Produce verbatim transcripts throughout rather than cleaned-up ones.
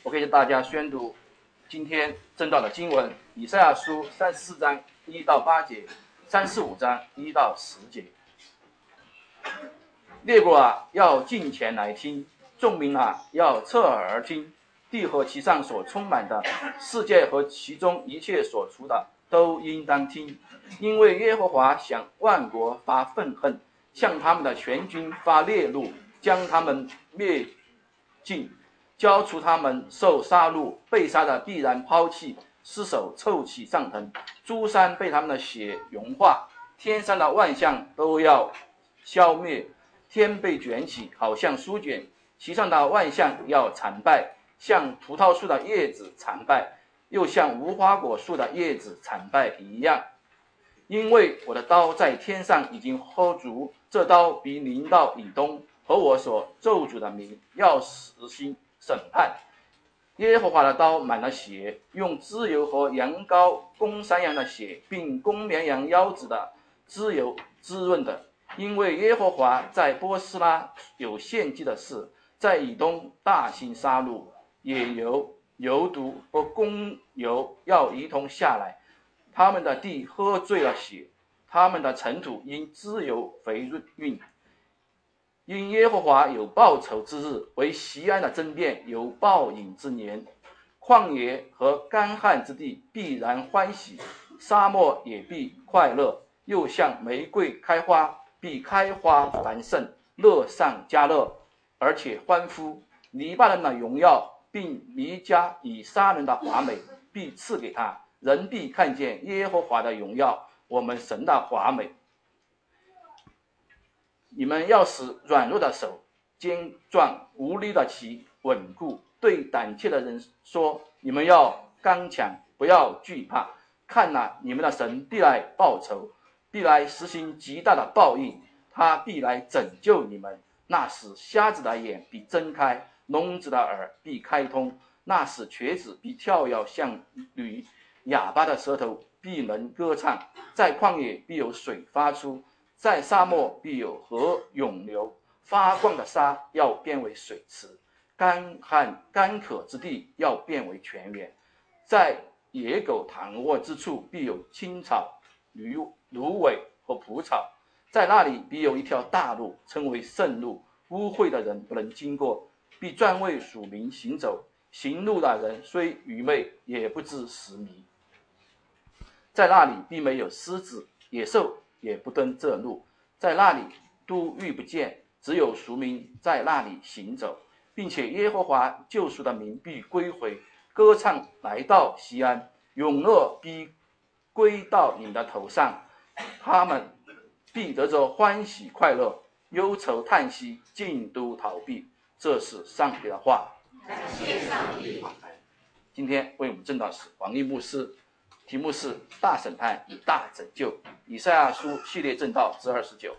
我给大家宣读今天正道的经文，以赛亚书三十四章一到八节，三十五章一到十节。列国啊，要近前来听；众民啊，要侧耳而听。地和其上所充满的，世界和其中一切所处的，都应当听。因为耶和华向万国发愤恨，向他们的全军发烈怒，将他们灭尽，交出他们受杀戮，被杀的必然抛弃，尸首臭气上腾，诸山被他们的血融化，天上的万象都要消灭，天被卷起，好像书卷，其上的万象要残败，像葡萄树的叶子残败，又像无花果树的叶子残败一样。因为我的刀在天上已经喝足，这刀必临到以东，和我所咒诅的民要实行审判。耶和华的刀满了血，用脂油和羊羔、公山羊的血，并公绵羊腰子的脂油滋润的。因为耶和华在波斯拉有献祭的事，在以东大行杀戮，野油、油犊和公油要一同下来，他们的地喝醉了血，他们的尘土因脂油肥润。因耶和华有报仇之日，为锡安的争辩有报应之年。旷野和干旱之地必然欢喜，沙漠也必快乐，又像玫瑰开花，必开花繁盛，乐上加乐，而且欢呼。黎巴嫩的荣耀，并弥迦以沙人的华美，必赐给他，人必看见耶和华的荣耀，我们神的华美。你们要使软弱的手坚壮，无力的旗稳固。对胆怯的人说，你们要刚强，不要惧怕。看哪，你们的神必来报仇，必来实行极大的报应，他必来拯救你们。那时瞎子的眼必睁开，聋子的耳必开通，那时瘸子必跳跃像驴，哑巴的舌头必能歌唱。在旷野必有水发出，在沙漠必有河涌流，发光的沙要变为水池，干旱干渴之地要变为泉源。在野狗躺卧之处必有青草、芦芦苇和蒲草，在那里必有一条大路，称为圣路，污秽的人不能经过，必专为属民行走。行路的人虽愚昧，也不知时迷。在那里必没有狮子、野兽，也不登这路，在那里都遇不见，只有赎民在那里行走，并且耶和华救赎的民必归回，歌唱来到西安，永乐必归到你的头上，他们必得着欢喜快乐，忧愁叹息尽都逃避。这是上帝的话。 感谢上帝。 今天为我们正道是黄奕牧师，题目是大审判与大拯救，以赛亚书系列正道之二十九。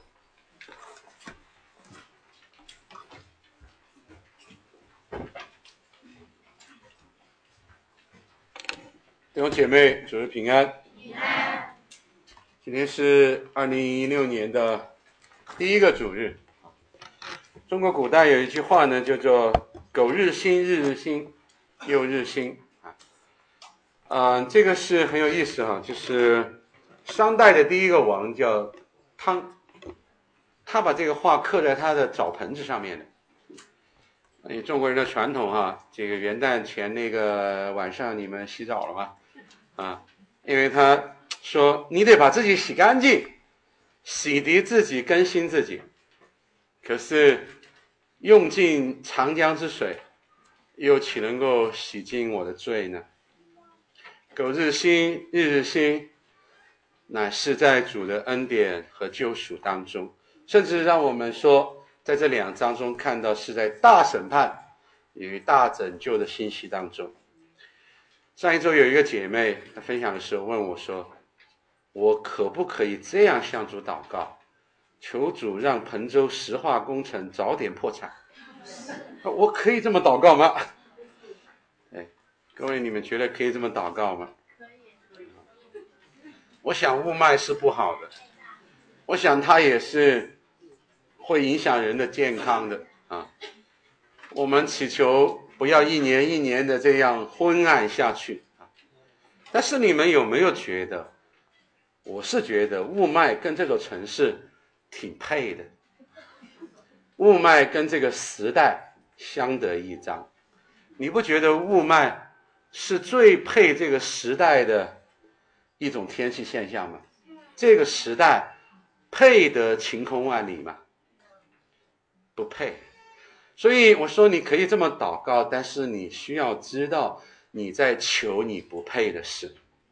弟兄姐妹，主日平安。 平安。 今天是二零一六年的第一个主日。中国古代有一句话呢，叫做“苟日新，日日新，又日新”啊。嗯，这个是很有意思哈、啊，就是商代的第一个王叫汤，他把这个话刻在他的澡盆子上面的。你中国人的传统哈、啊，这个元旦前那个晚上你们洗澡了吗？啊，因为他说你得把自己洗干净，洗涤自己，更新自己。可是用尽长江之水，又岂能够洗净我的罪呢？苟日新，日日新，乃是在主的恩典和救赎当中，甚至让我们说，在这两章中看到是在大审判与大拯救的信息当中。上一周有一个姐妹她分享的时候问我说，我可不可以这样向主祷告，求主让彭州石化工程早点破产？我可以这么祷告吗？哎，各位，你们觉得可以这么祷告吗？我想雾霾是不好的，我想它也是会影响人的健康的啊。我们祈求不要一年一年的这样昏暗下去啊。但是你们有没有觉得，我是觉得雾霾跟这座城市挺配的，雾霾跟这个时代相得益彰。你不觉得雾霾是最配这个时代的一种天气现象吗？这个时代配得晴空万里吗？不配。所以我说你可以这么祷告，但是你需要知道你在求你不配的事。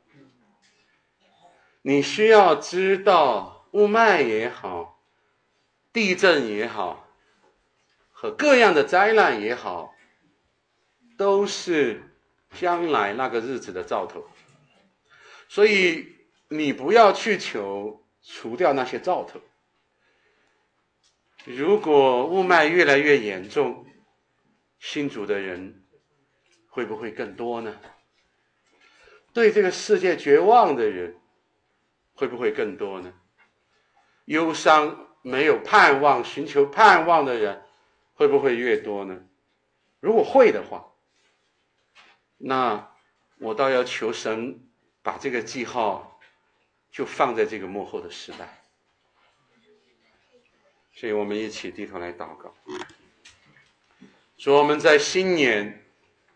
你需要知道雾霾也好，地震也好，和各样的灾难也好，都是将来那个日子的兆头。所以你不要去求除掉那些兆头。如果雾霾越来越严重，信主的人会不会更多呢？对这个世界绝望的人会不会更多呢？忧伤、没有盼望、寻求盼望的人会不会越多呢？如果会的话，那我倒要求神把这个记号就放在这个末后的时代。所以我们一起低头来祷告，说我们在新年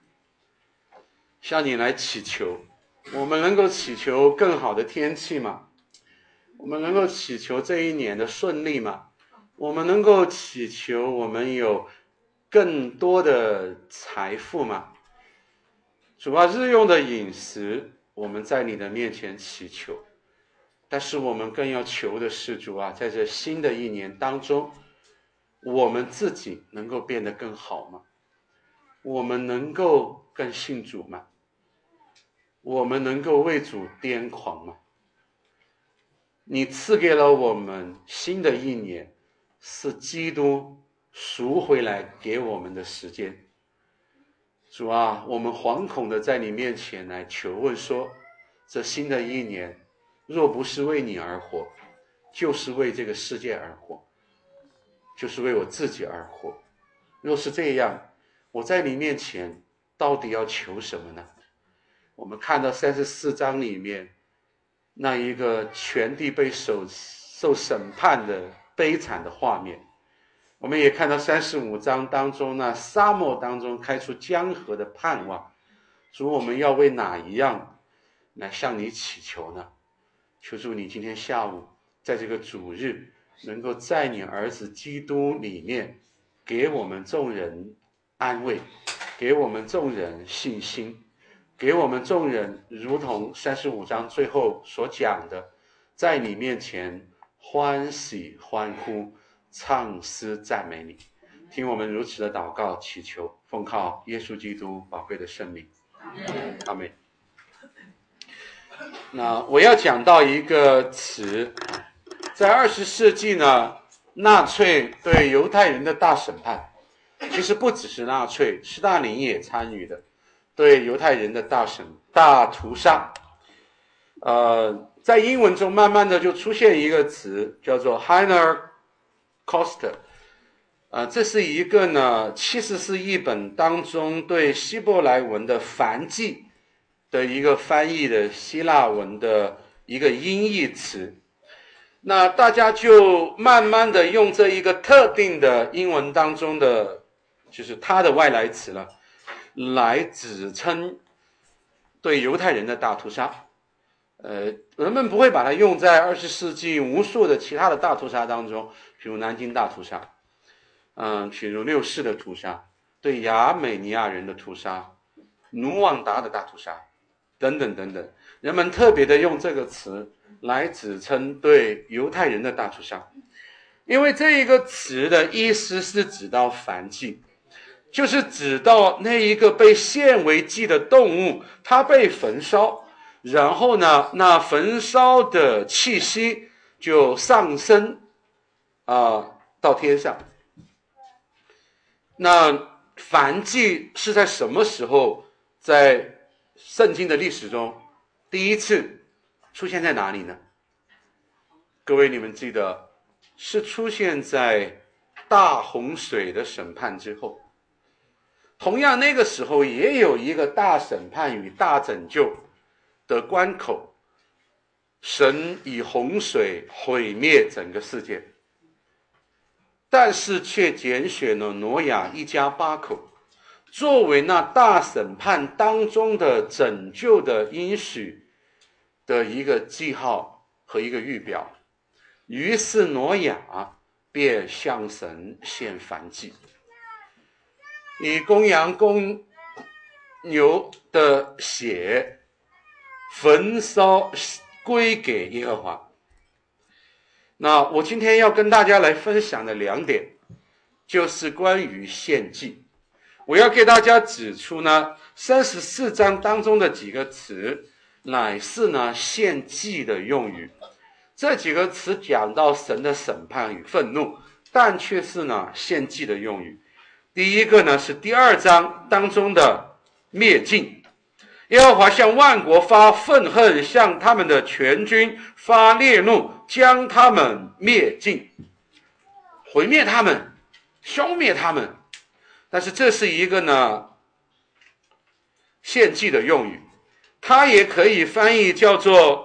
向你来祈求，我们能够祈求更好的天气吗？我们能够祈求这一年的顺利吗？我们能够祈求我们有更多的财富吗？主啊，日用的饮食我们在你的面前祈求，但是我们更要求的是，主啊，在这新的一年当中，我们自己能够变得更好吗？我们能够更信主吗？我们能够为主癫狂吗？你赐给了我们新的一年，是基督赎回来给我们的时间。主啊，我们惶恐的在你面前来求问说，这新的一年若不是为你而活，就是为这个世界而活，就是为我自己而活。若是这样，我在你面前到底要求什么呢？我们看到三十四章里面那一个全地被受受审判的悲惨的画面，我们也看到三十五章当中那沙漠当中开出江河的盼望。主，我们要为哪一样来向你祈求呢？求主你今天下午在这个主日，能够在你儿子基督里面给我们众人安慰，给我们众人信心，给我们众人如同三十五章最后所讲的，在你面前欢喜欢呼，唱诗赞美你。听我们如此的祷告祈求，奉靠耶稣基督宝贵的圣名，阿们。那我要讲到一个词，在二十世纪呢，纳粹对犹太人的大审判，其实不只是纳粹，斯大林也参与的，对犹太人的大审大屠杀。呃，在英文中慢慢的就出现一个词叫做 Holocaust， 呃，这是一个呢七十四译本当中对希伯来文的梵记的一个翻译的希腊文的一个音译词。那大家就慢慢的用这一个特定的英文当中的就是它的外来词了，来指称对犹太人的大屠杀。呃，人们不会把它用在二十世纪无数的其他的大屠杀当中，比如南京大屠杀，嗯，比如六四的屠杀，对亚美尼亚人的屠杀，卢旺达的大屠杀，等等等等。人们特别的用这个词来指称对犹太人的大屠杀，因为这一个词的意思是指到燔祭，就是指到那一个被献为祭的动物，它被焚烧，然后呢，那焚烧的气息就上升啊、呃、到天上。那燔祭是在什么时候在圣经的历史中第一次出现在哪里呢？各位你们记得，是出现在大洪水的审判之后。 同样那个时候也有一个大审判与大拯救的关口，神以洪水毁灭整个世界，但是却拣选了挪亚一家八口作为那大审判当中的拯救的应许的一个记号和一个预表。于是挪亚便向神献燔祭，以公羊公牛的血焚烧归给耶和华。那我今天要跟大家来分享的两点，就是关于献祭。我要给大家指出呢，三十四章当中的几个词，乃是呢献祭的用语。这几个词讲到神的审判与愤怒，但却是呢献祭的用语。第一个呢是第二章当中的灭尽，耶和华向万国发愤恨，向他们的全军发烈怒，将他们灭尽，毁灭他们，消灭他们。但是这是一个呢献祭的用语，它也可以翻译叫做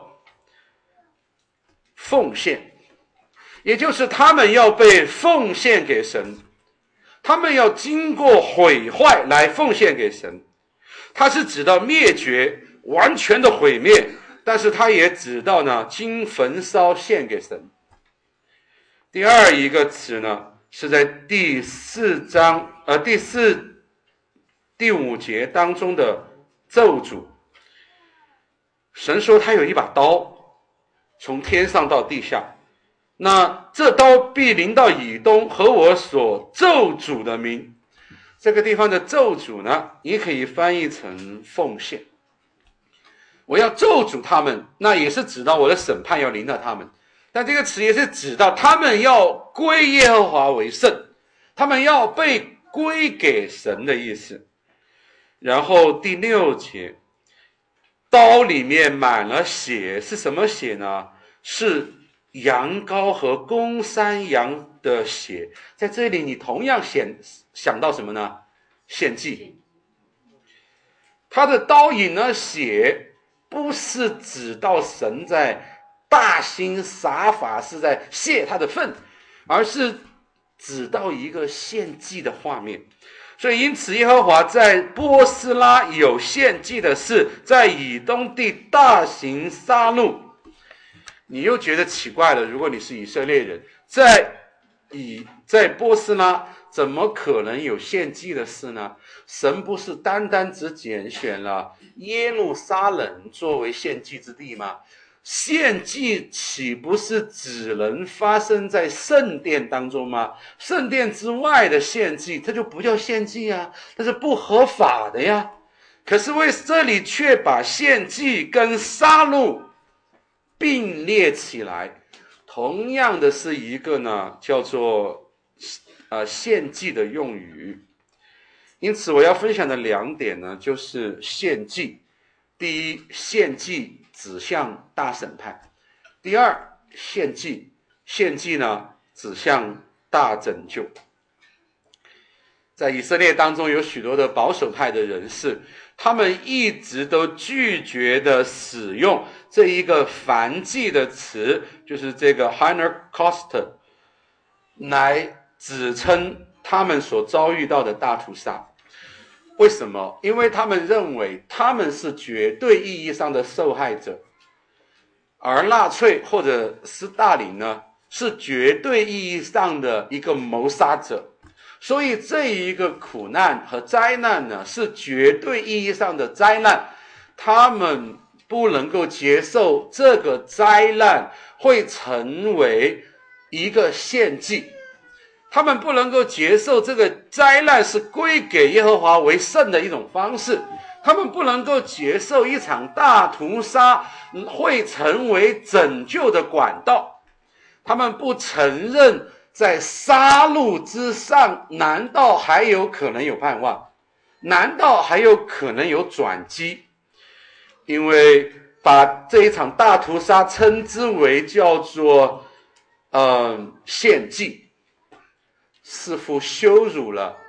奉献，也就是他们要被奉献给神，他们要经过毁坏来奉献给神。它是指到灭绝，完全的毁灭，但是它也指到呢经焚烧献给神。第二一个词呢是在第四章呃第四第五节当中的咒诅。神说他有一把刀从天上到地下，那这刀必临到以东和我所咒诅的民。这个地方的咒诅呢也可以翻译成奉献。我要咒诅他们，那也是指到我的审判要临到他们，但这个词也是指到他们要归耶和华为圣，他们要被归给神的意思。然后第六节，刀里面满了血，是什么血呢？是羊羔和公山羊的血。在这里你同样想想到什么呢？献祭。他的刀引了血，不是指到神在大兴撒法，是在泄他的愤，而是指到一个献祭的画面。所以因此耶和华在波斯拉有献祭的事，在以东地大行杀戮。你又觉得奇怪了，如果你是以色列人，在以在波斯拉怎么可能有献祭的事呢？神不是单单只拣选了耶路撒冷作为献祭之地吗？献祭岂不是只能发生在圣殿当中吗？圣殿之外的献祭，它就不叫献祭啊，它是不合法的呀。可是为这里却把献祭跟杀戮并列起来，同样的是一个呢叫做呃献祭的用语。因此我要分享的两点呢，就是献祭。第一，献祭指向大审判；第二，献祭，献祭呢指向大拯救。在以色列当中有许多的保守派的人士，他们一直都拒绝的使用这一个燔祭的词，就是这个 Holocaust， 来指称他们所遭遇到的大屠杀。为什么？因为他们认为他们是绝对意义上的受害者，而纳粹或者斯大林呢是绝对意义上的一个谋杀者。所以这一个苦难和灾难呢是绝对意义上的灾难，他们不能够接受这个灾难会成为一个献祭，他们不能够接受这个灾难是归给耶和华为圣的一种方式，他们不能够接受一场大屠杀会成为拯救的管道，他们不承认在杀戮之上难道还有可能有盼望，难道还有可能有转机。因为把这一场大屠杀称之为叫做呃献祭，似乎羞辱了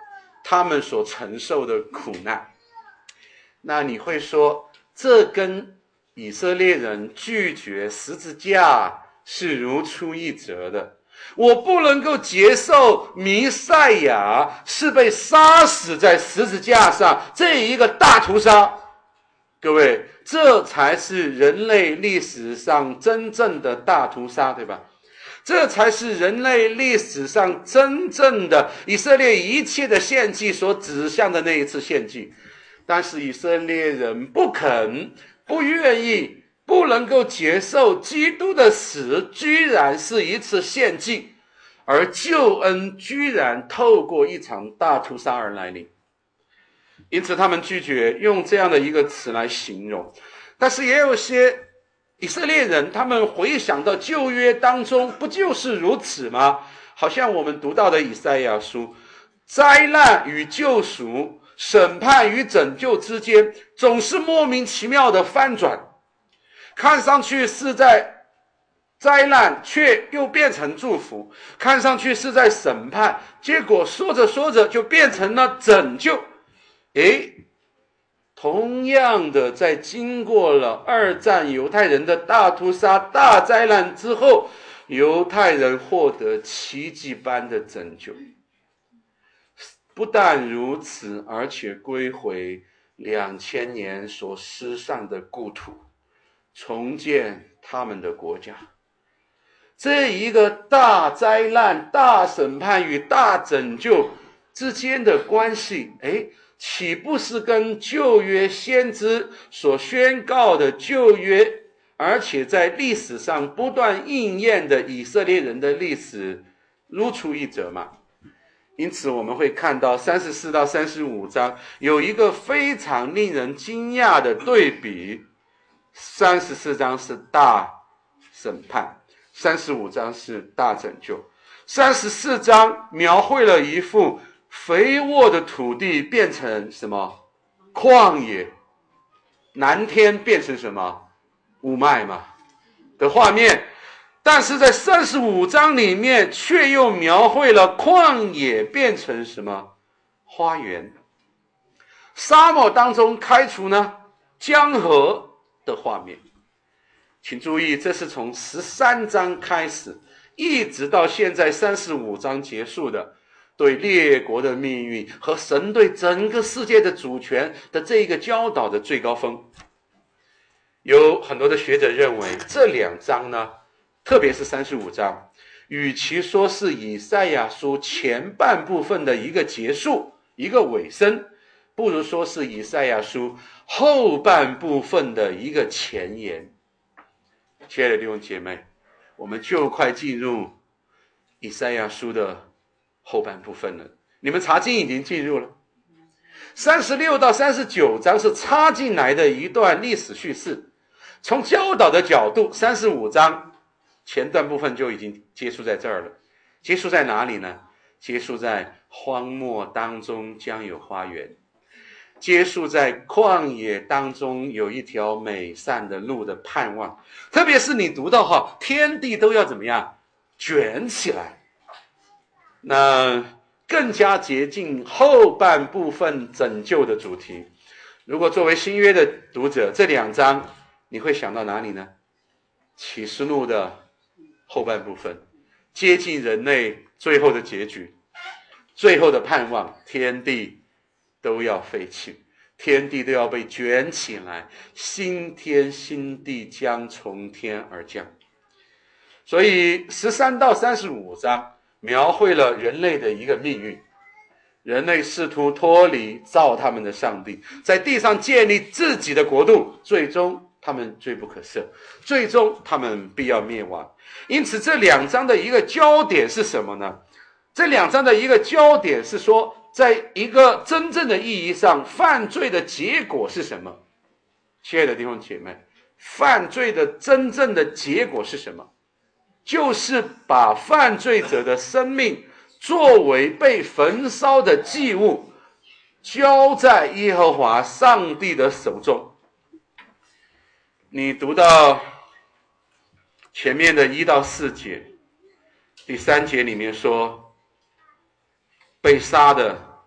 他们所承受的苦难。那你会说，这跟以色列人拒绝十字架是如出一辙的。我不能够接受弥赛亚是被杀死在十字架上这一个大屠杀。各位，这才是人类历史上真正的大屠杀，对吧？这才是人类历史上真正的以色列一切的献祭所指向的那一次献祭。但是以色列人不肯，不愿意，不能够接受基督的死居然是一次献祭，而救恩居然透过一场大屠杀而来临。因此他们拒绝用这样的一个词来形容。但是也有些以色列人，他们回想到旧约当中，不就是如此吗？好像我们读到的以赛亚书，灾难与救赎，审判与拯救之间总是莫名其妙的翻转，看上去是在灾难，却又变成祝福；看上去是在审判，结果说着说着就变成了拯救。诶，同样的，在经过了二战犹太人的大屠杀大灾难之后，犹太人获得奇迹般的拯救。不但如此，而且归回两千年所失散的故土，重建他们的国家。这一个大灾难、大审判与大拯救之间的关系，诶，岂不是跟旧约先知所宣告的旧约，而且在历史上不断应验的以色列人的历史如出一辙吗？因此我们会看到三十四到三十五章有一个非常令人惊讶的对比。三十四章是大审判，三十五章是大拯救。三十四章描绘了一幅肥沃的土地变成什么？旷野，蓝天变成什么？雾霾嘛的画面。但是在三十五章里面却又描绘了旷野变成什么？花园。沙漠当中开出呢江河的画面。请注意，这是从十三章开始一直到现在三十五章结束的对列国的命运和神对整个世界的主权的这一个教导的最高峰。有很多的学者认为这两章呢，特别是三十五章，与其说是以赛亚书前半部分的一个结束，一个尾声，不如说是以赛亚书后半部分的一个前言。亲爱的弟兄姐妹，我们就快进入以赛亚书的后半部分了。你们查经已经进入了。三十六到三十九章是插进来的一段历史叙事。从教导的角度，三十五章前段部分就已经结束在这儿了。结束在哪里呢？结束在荒漠当中将有花园，结束在旷野当中有一条美善的路的盼望。特别是你读到哈，天地都要怎么样卷起来，那更加接近后半部分拯救的主题。如果作为新约的读者，这两章你会想到哪里呢？启示录的后半部分，接近人类最后的结局，最后的盼望，天地都要废弃，天地都要被卷起来，新天新地将从天而降。所以十三到三十五章描绘了人类的一个命运。人类试图脱离造他们的上帝，在地上建立自己的国度，最终他们罪不可赦，最终他们必要灭亡。因此这两章的一个焦点是什么呢？这两章的一个焦点是说，在一个真正的意义上，犯罪的结果是什么？亲爱的弟兄姐妹，犯罪的真正的结果是什么？就是把犯罪者的生命作为被焚烧的祭物，交在耶和华上帝的手中。你读到前面的一到四节，第三节里面说，被杀的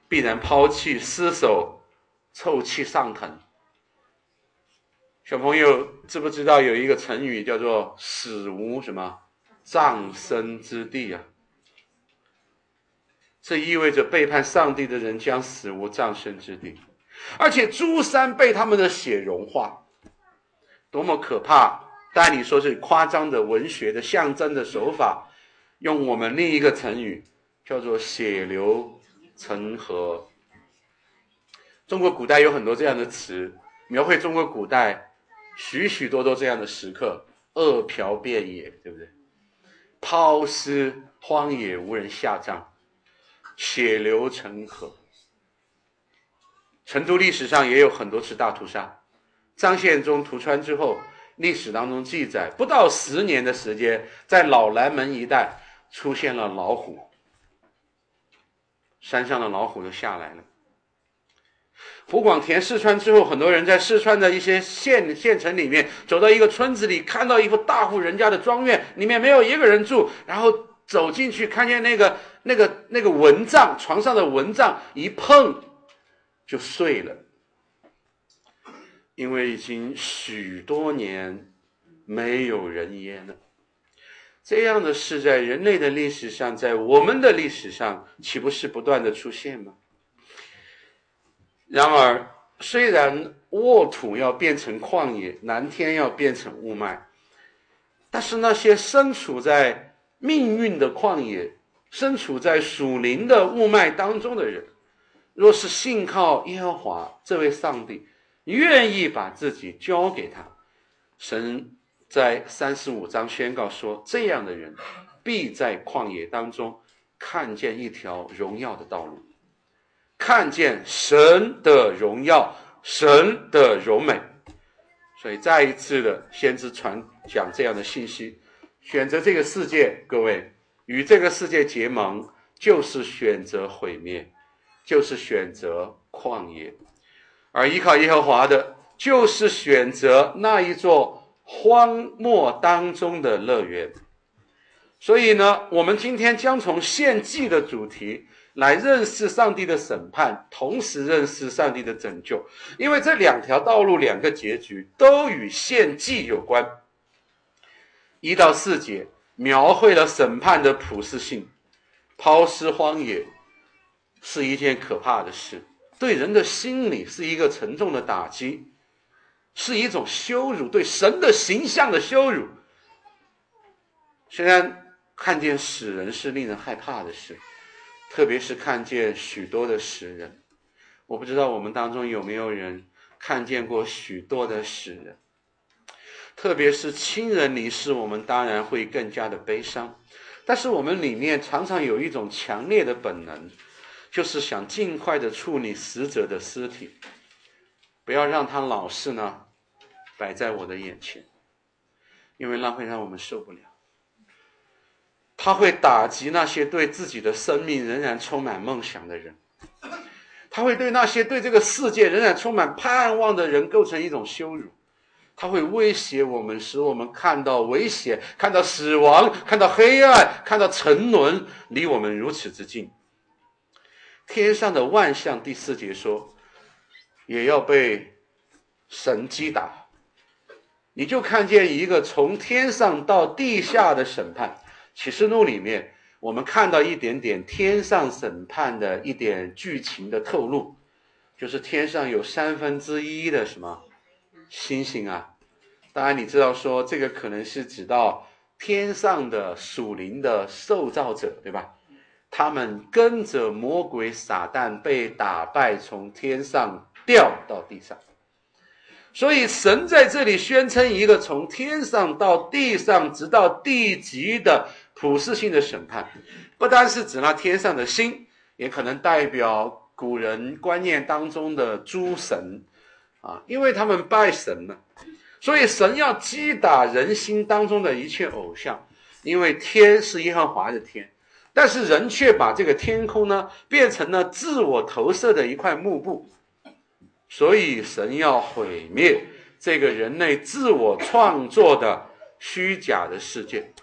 必然抛弃尸首，臭气上腾。小朋友知不知道有一个成语叫做死无什么葬身之地啊？这意味着背叛上帝的人将死无葬身之地，而且诸山被他们的血融化，多么可怕！但你说是夸张的文学的象征的手法，用我们另一个成语叫做血流成河。中国古代有很多这样的词，描绘中国古代许许多多这样的时刻，饿殍遍野，对不对？抛尸荒野无人下葬，血流成河。成都历史上也有很多次大屠杀，张献忠屠川之后，历史当中记载不到十年的时间，在老南门一带出现了老虎，山上的老虎就下来了。胡广填四川之后，很多人在四川的一些县县城里面走到一个村子里，看到一户大户人家的庄园，里面没有一个人住，然后走进去看见那个那个那个蚊帐，床上的蚊帐一碰就碎了，因为已经许多年没有人烟了。这样的事在人类的历史上，在我们的历史上，岂不是不断的出现吗？然而，虽然沃土要变成旷野，蓝天要变成雾霾，但是那些身处在命运的旷野，身处在属灵的雾霾当中的人，若是信靠耶和华这位上帝，愿意把自己交给他，神在三十五章宣告说，这样的人必在旷野当中看见一条荣耀的道路，看见神的荣耀，神的荣美。所以再一次的先知传讲这样的信息，选择这个世界，各位与这个世界结盟，就是选择毁灭，就是选择旷野；而依靠耶和华的，就是选择那一座荒漠当中的乐园。所以呢，我们今天将从献祭的主题来认识上帝的审判，同时认识上帝的拯救，因为这两条道路，两个结局都与献祭有关。一到四节描绘了审判的普世性，抛尸荒野是一件可怕的事，对人的心理是一个沉重的打击，是一种羞辱，对神的形象的羞辱。虽然看见死人是令人害怕的事，特别是看见许多的死人，我不知道我们当中有没有人看见过许多的死人，特别是亲人离世，我们当然会更加的悲伤，但是我们里面常常有一种强烈的本能，就是想尽快的处理死者的尸体，不要让他老是呢摆在我的眼前，因为那会让我们受不了。他会打击那些对自己的生命仍然充满梦想的人，他会对那些对这个世界仍然充满盼望的人构成一种羞辱，他会威胁我们，使我们看到危险，看到死亡，看到黑暗，看到沉沦，离我们如此之近。天上的万象，第四节说，也要被神击打。你就看见一个从天上到地下的审判。启示录里面我们看到一点点天上审判的一点剧情的透露，就是天上有三分之一的什么星星啊。当然你知道说这个可能是指到天上的属灵的受造者，对吧？他们跟着魔鬼撒旦被打败，从天上掉到地上。所以神在这里宣称一个从天上到地上直到地极的普世性的审判，不单是指那天上的星，也可能代表古人观念当中的诸神啊，因为他们拜神了，所以神要击打人心当中的一切偶像，因为天是耶和华的天，但是人却把这个天空呢变成了自我投射的一块幕布，所以神要毁灭这个人类自我创作的虚假的世界，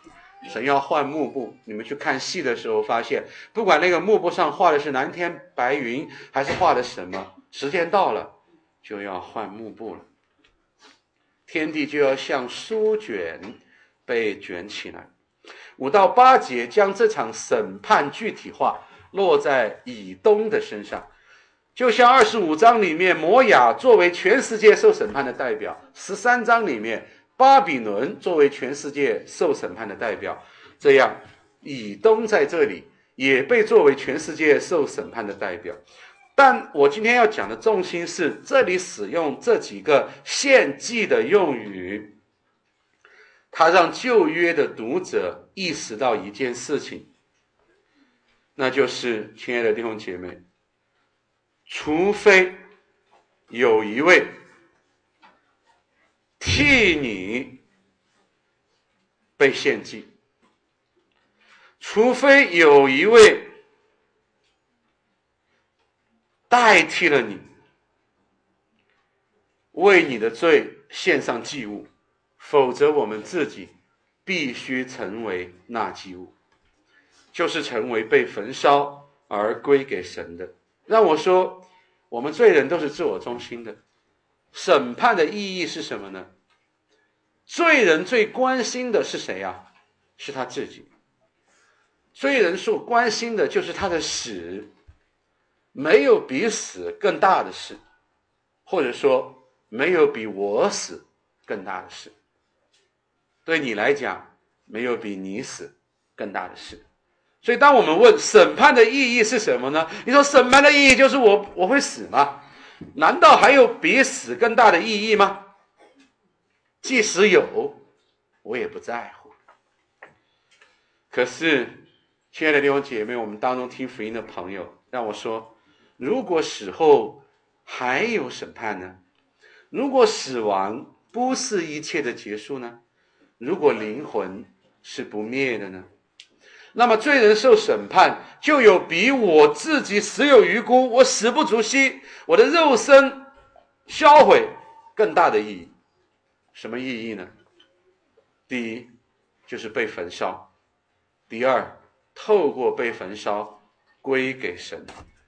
神要换幕布，你们去看戏的时候发现，不管那个幕布上画的是蓝天白云，还是画的什么，时间到了就要换幕布了，天地就要像书卷被卷起来。五到八节将这场审判具体化，落在以东的身上，就像二十五章里面摩亚作为全世界受审判的代表，十三章里面巴比伦作为全世界受审判的代表，这样以东在这里也被作为全世界受审判的代表。但我今天要讲的重心是，这里使用这几个献祭的用语，它让旧约的读者意识到一件事情，那就是亲爱的弟兄姐妹，除非有一位替你被献祭，除非有一位代替了你，为你的罪献上祭物，否则我们自己必须成为那祭物，就是成为被焚烧而归给神的。让我说，我们罪人都是自我中心的。审判的意义是什么呢？罪人最关心的是谁啊？是他自己。罪人所关心的就是他的死，没有比死更大的事，或者说没有比我死更大的事。对你来讲，没有比你死更大的事。所以当我们问审判的意义是什么呢？你说审判的意义就是我我会死吗？难道还有比死更大的意义吗？即使有，我也不在乎。可是亲爱的弟兄姐妹，我们当中听福音的朋友，让我说，如果死后还有审判呢？如果死亡不是一切的结束呢？如果灵魂是不灭的呢？那么罪人受审判，就有比我自己死有余辜，我死不足惜，我的肉身销毁更大的意义。什么意义呢？第一，就是被焚烧；第二，透过被焚烧归给神。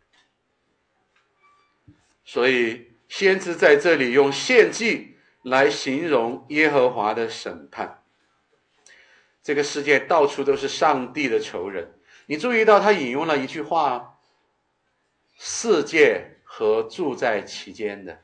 所以先知在这里用献祭来形容耶和华的审判。这个世界到处都是上帝的仇人。你注意到他引用了一句话，世界和住在其间的。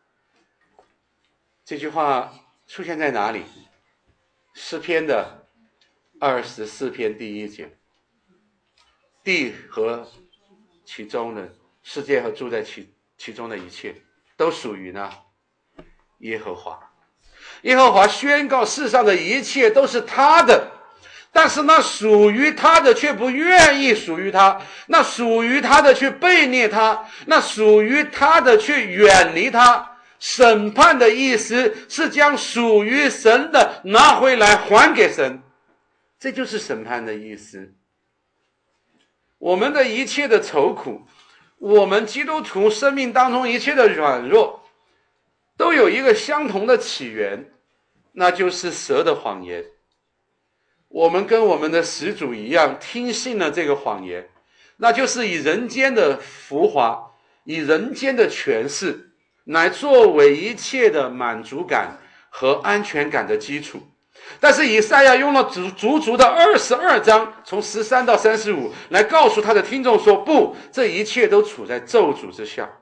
这句话出现在哪里？诗篇的二十四篇第一节，地和其中的世界和住在其其中的一切都属于呢耶和华。耶和华宣告世上的一切都是他的，但是那属于他的却不愿意属于他，那属于他的却背逆他，那属于他的却远离他。审判的意思是将属于神的拿回来还给神，这就是审判的意思。我们的一切的愁苦，我们基督徒生命当中一切的软弱，都有一个相同的起源，那就是蛇的谎言。我们跟我们的始祖一样，听信了这个谎言，那就是以人间的浮华，以人间的权势来作为一切的满足感和安全感的基础。但是以赛亚用了足足的二十二章，从十三到三十五，来告诉他的听众说，不，这一切都处在咒诅之下。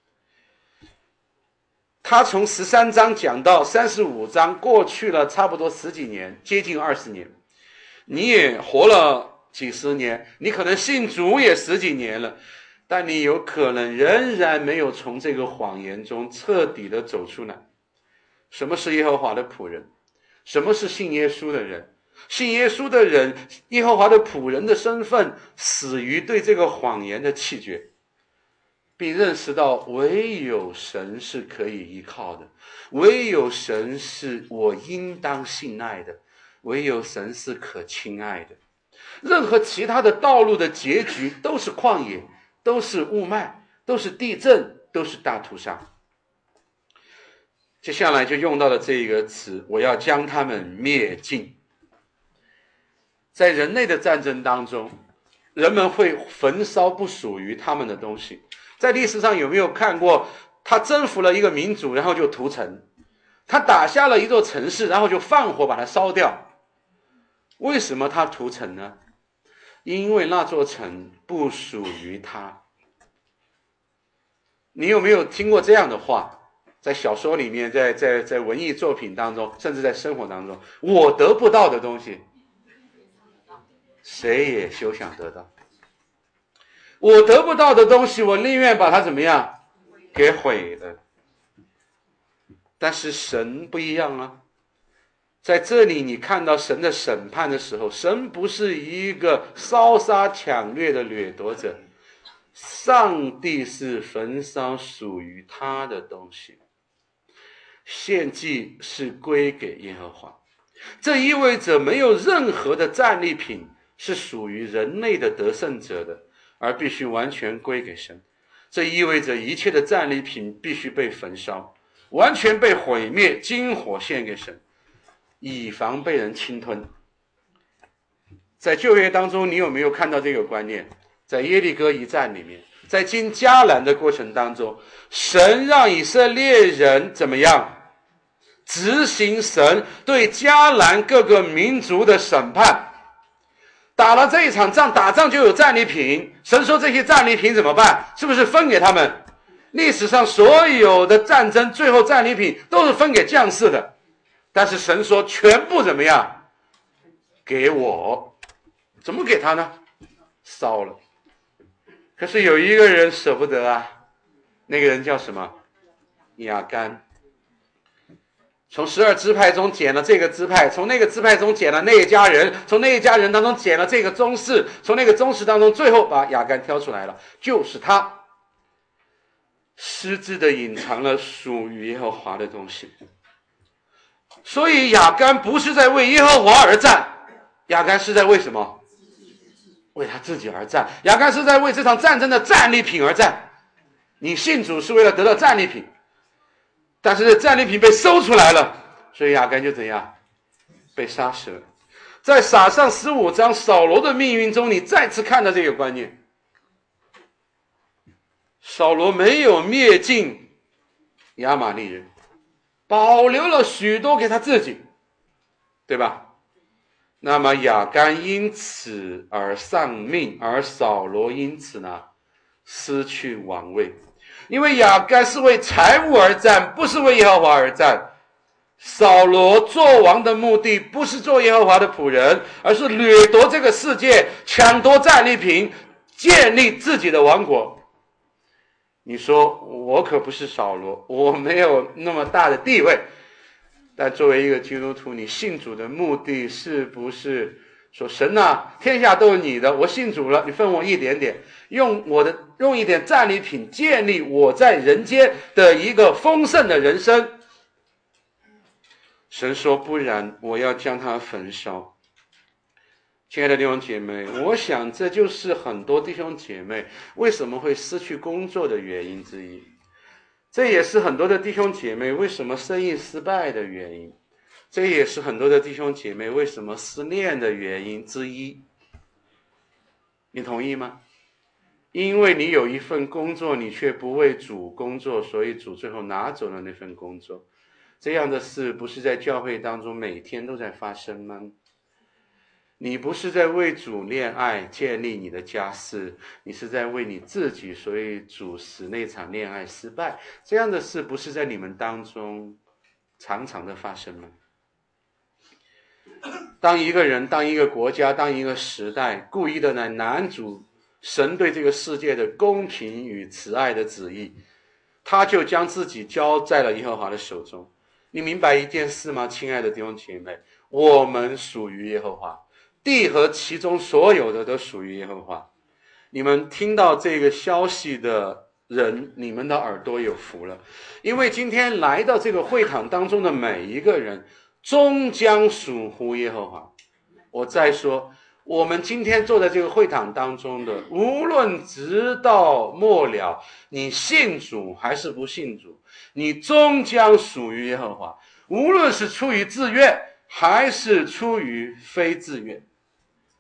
他从十三章讲到三十五章，过去了差不多十几年，接近二十年。你也活了几十年，你可能信主也十几年了，但你有可能仍然没有从这个谎言中彻底的走出来。什么是耶和华的仆人？什么是信耶稣的人？信耶稣的人，耶和华的仆人的身份，死于对这个谎言的弃绝，并认识到唯有神是可以依靠的，唯有神是我应当信赖的，唯有神是可亲爱的。任何其他的道路的结局都是旷野，都是雾霾，都是地震，都是大屠杀。接下来就用到了这一个词，我要将他们灭尽。 在人类的战争当中，人们会焚烧不属于他们的东西。在历史上有没有看过，他征服了一个民族，然后就屠城，他打下了一座城市，然后就放火把它烧掉。为什么他屠城呢？因为那座城不属于他。你有没有听过这样的话？在小说里面，在在在文艺作品当中，甚至在生活当中，我得不到的东西，谁也休想得到。我得不到的东西，我宁愿把它怎么样给毁了。但是神不一样啊，在这里你看到神的审判的时候，神不是一个烧杀抢掠的掠夺者，上帝是焚烧属于他的东西，献祭是归给耶和华。这意味着没有任何的战利品是属于人类的得胜者的，而必须完全归给神。这意味着一切的战利品必须被焚烧，完全被毁灭，金火献给神，以防被人侵吞。在旧约当中，你有没有看到这个观念？在耶利哥一战里面，在经迦南的过程当中，神让以色列人怎么样执行神对迦南各个民族的审判。打了这一场仗，打仗就有战利品，神说这些战利品怎么办？是不是分给他们？历史上所有的战争最后战利品都是分给将士的，但是神说全部怎么样给我。怎么给他呢？烧了。可是有一个人舍不得啊，那个人叫什么？亚干。从十二支派中捡了这个支派，从那个支派中捡了那一家人，从那一家人当中捡了这个宗室，从那个宗室当中最后把亚干挑出来了，就是他失智的隐藏了属于耶和华的东西。所以亚干不是在为耶和华而战，亚干是在为什么？为他自己而战。亚干是在为这场战争的战利品而战。你信主是为了得到战利品，但是战利品被搜出来了，所以亚干就怎样被杀死了。在撒上十五章扫罗的命运中，你再次看到这个观念。扫罗没有灭尽亚玛力人，保留了许多给他自己，对吧？那么亚干因此而丧命，而扫罗因此呢失去王位。因为亚干是为财物而战，不是为耶和华而战。扫罗做王的目的不是做耶和华的仆人，而是掠夺这个世界，抢夺战利品，建立自己的王国。你说我可不是扫罗，我没有那么大的地位，但作为一个基督徒，你信主的目的是不是说神啊，天下都是你的，我信主了，你分我一点点，用我的用一点战利品建立我在人间的一个丰盛的人生。神说不然，我要将它焚烧。亲爱的弟兄姐妹，我想这就是很多弟兄姐妹为什么会失去工作的原因之一，这也是很多的弟兄姐妹为什么生意失败的原因，这也是很多的弟兄姐妹为什么失恋的原因之一。你同意吗？因为你有一份工作，你却不为主工作，所以主最后拿走了那份工作。这样的事不是在教会当中每天都在发生吗？你不是在为主恋爱建立你的家室，你是在为你自己，所以主使那场恋爱失败。这样的事不是在你们当中常常的发生吗？当一个人，当一个国家，当一个时代故意的来拦阻神对这个世界的公平与慈爱的旨意，他就将自己交在了耶和华的手中。你明白一件事吗，亲爱的弟兄姐妹？我们属于耶和华，地和其中所有的都属于耶和华。你们听到这个消息的人，你们的耳朵有福了，因为今天来到这个会堂当中的每一个人终将属乎耶和华。我再说，我们今天坐在这个会堂当中的，无论直到末了，你信主还是不信主，你终将属于耶和华，无论是出于自愿还是出于非自愿。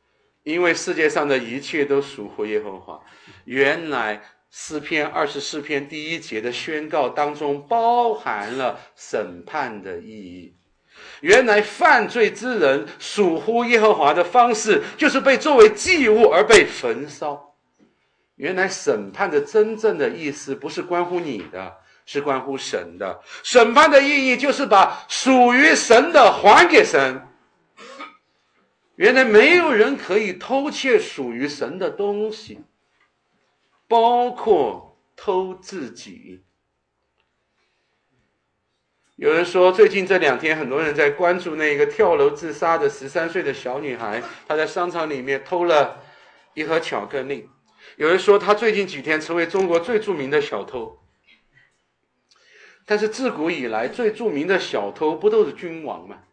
因为世界上的一切都属乎耶和华。原来诗篇二十四篇第一节的宣告当中包含了审判的意义。原来犯罪之人属乎耶和华的方式，就是被作为祭物而被焚烧。原来审判的真正的意思不是关乎你的，是关乎神的。审判的意义就是把属于神的还给神。原来没有人可以偷窃属于神的东西，包括偷自己。有人说，最近这两天很多人在关注那个跳楼自杀的十三岁的小女孩，她在商场里面偷了一盒巧克力。有人说她最近几天成为中国最著名的小偷。但是自古以来最著名的小偷不都是君王吗？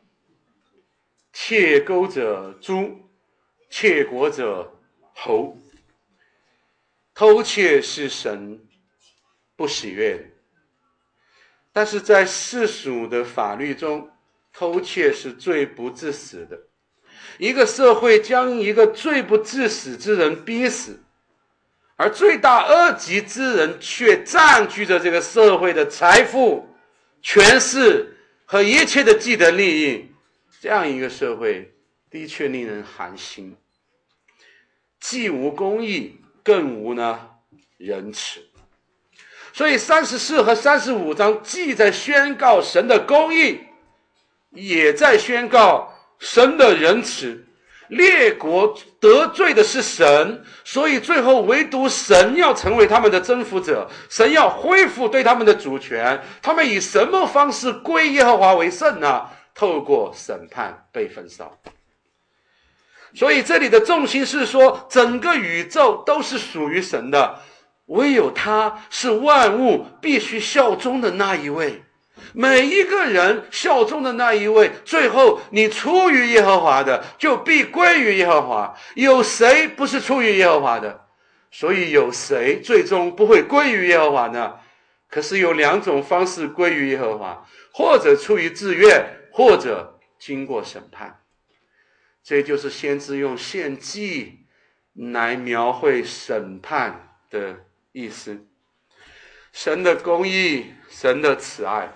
窃钩者诛，窃国者侯。偷窃是神不喜悦的，但是在世俗的法律中，偷窃是罪不至死的。一个社会将一个罪不至死之人逼死，而罪大恶极之人却占据着这个社会的财富、权势和一切的既得利益，这样一个社会的确令人寒心。既无公义，更无呢仁慈。所以三十四和三十五章既在宣告神的公义，也在宣告神的仁慈。列国得罪的是神，所以最后唯独神要成为他们的征服者，神要恢复对他们的主权。他们以什么方式归耶和华为圣呢？透过审判被焚烧。所以这里的重心是说，整个宇宙都是属于神的，唯有他是万物必须效忠的那一位。每一个人效忠的那一位，最后你出于耶和华的，就必归于耶和华。有谁不是出于耶和华的？所以有谁最终不会归于耶和华呢？可是有两种方式归于耶和华，或者出于自愿，或者经过审判。这就是先知用献祭来描绘审判的意思。神的公义，神的慈爱。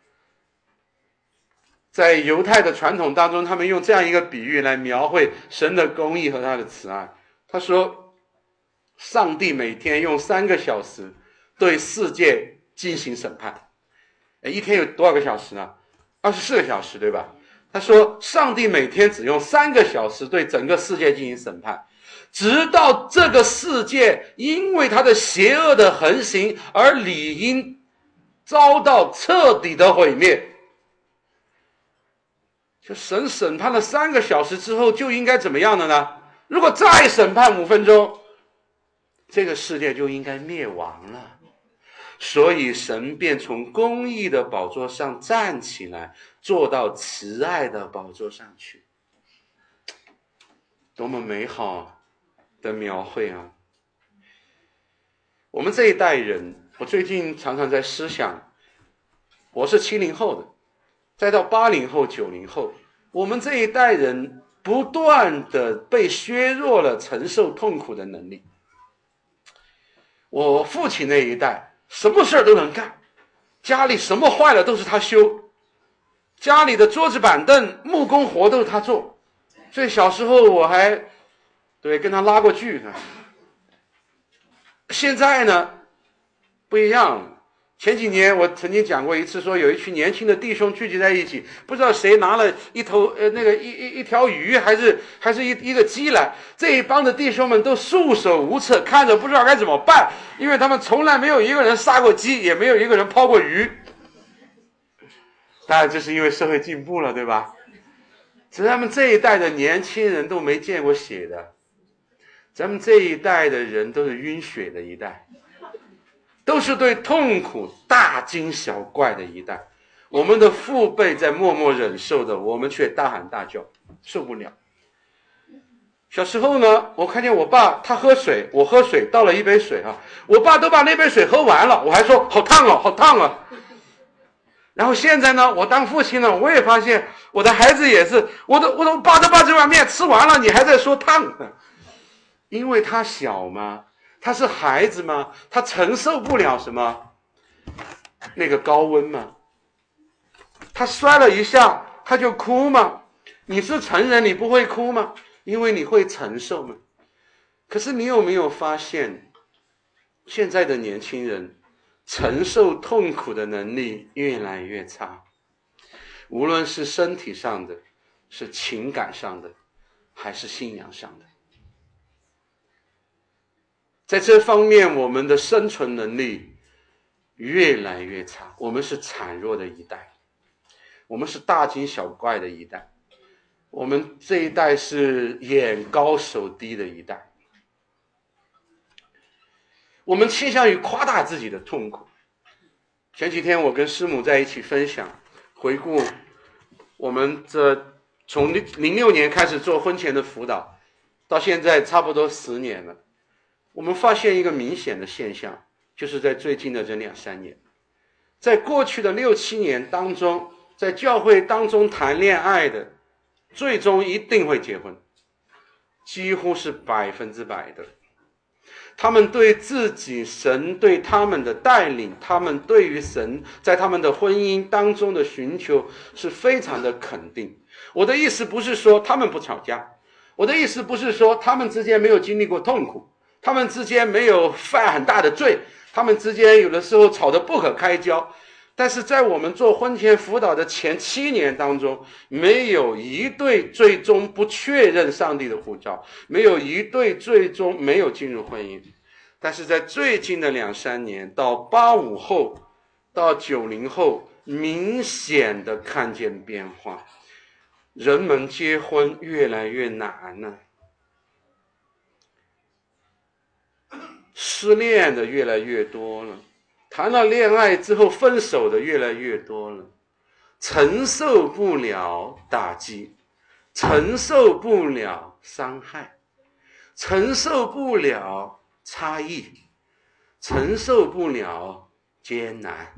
在犹太的传统当中，他们用这样一个比喻来描绘神的公义和他的慈爱。他说，上帝每天用三个小时对世界进行审判。一天有多少个小时呢？二十四个小时，对吧？他说，上帝每天只用三个小时对整个世界进行审判，直到这个世界因为他的邪恶的横行而理应遭到彻底的毁灭。就神审判了三个小时之后，就应该怎么样的呢？如果再审判五分钟，这个世界就应该灭亡了。所以神便从公义的宝座上站起来，坐到慈爱的宝座上去。多么美好的描绘啊！我们这一代人，我最近常常在思想，我是七零后的，再到八零后、九零后，我们这一代人不断的被削弱了承受痛苦的能力。我父亲那一代什么事都能干，家里什么坏了都是他修，家里的桌子板凳木工活都是他做。所以小时候我还对跟他拉过锯。现在呢不一样了。前几年我曾经讲过一次，说有一群年轻的弟兄聚集在一起，不知道谁拿了一头呃那个一一一条鱼还是还是一一个鸡来，这一帮的弟兄们都束手无策，看着不知道该怎么办，因为他们从来没有一个人杀过鸡，也没有一个人抛过鱼。当然这是因为社会进步了，对吧？只是他们这一代的年轻人都没见过血的，咱们这一代的人都是晕血的一代，都是对痛苦大惊小怪的一代。我们的父辈在默默忍受的，我们却大喊大叫，受不了。小时候呢，我看见我爸他喝水，我喝水倒了一杯水啊，我爸都把那杯水喝完了，我还说好烫哦，好烫啊。 然后现在呢，我当父亲了，我也发现我的孩子也是，我都我都扒着把这碗面吃完了，你还在说烫，因为他小嘛，他是孩子嘛，他承受不了什么那个高温嘛，他摔了一下他就哭嘛，你是成人你不会哭吗？因为你会承受嘛。可是你有没有发现，现在的年轻人承受痛苦的能力越来越差，无论是身体上的，是情感上的，还是信仰上的。在这方面，我们的生存能力越来越差，我们是孱弱的一代，我们是大惊小怪的一代，我们这一代是眼高手低的一代。我们倾向于夸大自己的痛苦。前几天我跟师母在一起分享，回顾我们这从零六年开始做婚前的辅导，到现在差不多十年了。我们发现一个明显的现象，就是在最近的这两三年，在过去的六七年当中，在教会当中谈恋爱的，最终一定会结婚，几乎是百分之百的。他们对自己神对他们的带领，他们对于神在他们的婚姻当中的寻求是非常的肯定。我的意思不是说他们不吵架，我的意思不是说他们之间没有经历过痛苦，他们之间没有犯很大的罪，他们之间有的时候吵得不可开交。但是在我们做婚前辅导的前七年当中，没有一对最终不确认上帝的呼召，没有一对最终没有进入婚姻。但是在最近的两三年，到八五后，到九零后，明显的看见变化，人们结婚越来越难了，失恋的越来越多了，谈了恋爱之后分手的越来越多了，承受不了打击，承受不了伤害，承受不了差异，承受不了艰难。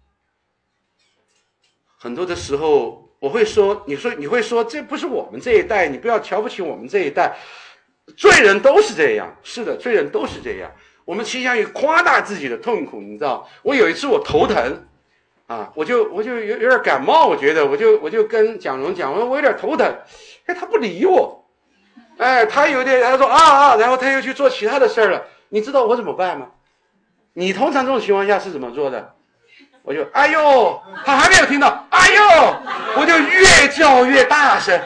很多的时候我会说，你说你会说这不是我们这一代，你不要瞧不起我们这一代，罪人都是这样。是的，罪人都是这样。我们倾向于夸大自己的痛苦，你知道，我有一次我头疼啊，我就我就有有点感冒，我觉得我就我就跟蒋荣讲，我说我有点头疼，哎，他不理我，哎，他有点，他说啊啊，然后他又去做其他的事儿了。你知道我怎么办吗？你通常这种情况下是怎么做的？我就哎呦，他还没有听到，哎呦，我就越叫越大声，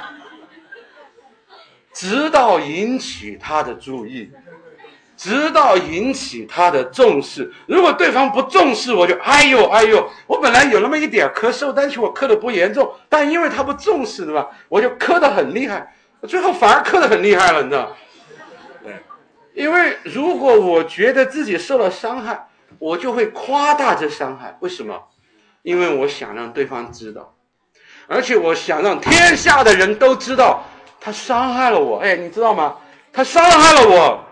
直到引起他的注意。直到引起他的重视。如果对方不重视，我就哎呦哎呦，我本来有那么一点咳嗽，但是我咳得不严重，但因为他不重视，对吧？我就咳得很厉害，最后反而咳得很厉害了，你知道？对，因为如果我觉得自己受了伤害，我就会夸大这伤害。为什么？因为我想让对方知道，而且我想让天下的人都知道他伤害了我。哎，你知道吗？他伤害了我。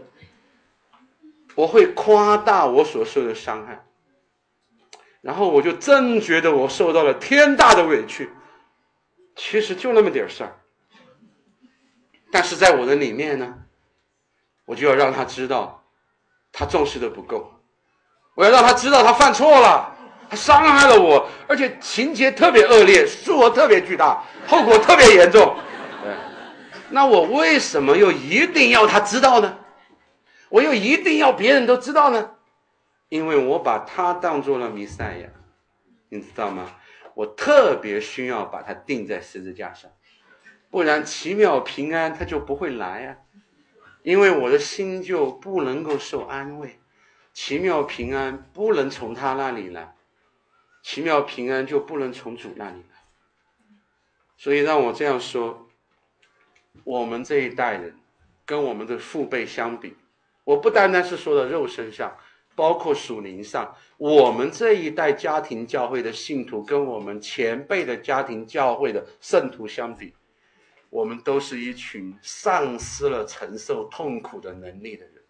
我会夸大我所受的伤害，然后我就真觉得我受到了天大的委屈，其实就那么点事儿，但是在我的里面呢，我就要让他知道他重视的不够，我要让他知道他犯错了，他伤害了我，而且情节特别恶劣，数额特别巨大，后果特别严重。对，那我为什么又一定要他知道呢？我又一定要别人都知道呢？因为我把他当作了弥赛亚，你知道吗？我特别需要把他钉在十字架上，不然奇妙平安他就不会来啊，因为我的心就不能够受安慰，奇妙平安不能从他那里来，奇妙平安就不能从主那里来。所以让我这样说，我们这一代人跟我们的父辈相比，我不单单是说的肉身上，包括属灵上，我们这一代家庭教会的信徒跟我们前辈的家庭教会的圣徒相比，我们都是一群丧失了承受痛苦的能力的人。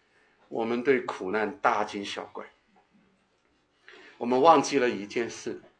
我们对苦难大惊小怪，我们忘记了一件事，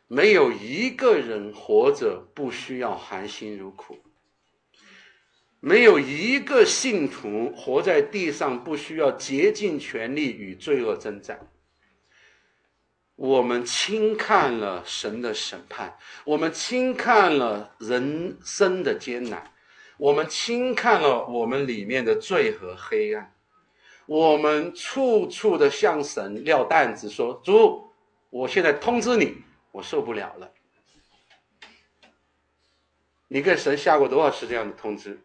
没有一个人活着不需要含辛茹苦，没有一个信徒活在地上不需要竭尽全力与罪恶征战。我们轻看了神的审判，我们轻看了人生的艰难，我们轻看了我们里面的罪和黑暗，我们处处的向神撂担子说，主，我现在通知你，我受不了了。你跟神下过多少次这样的通知？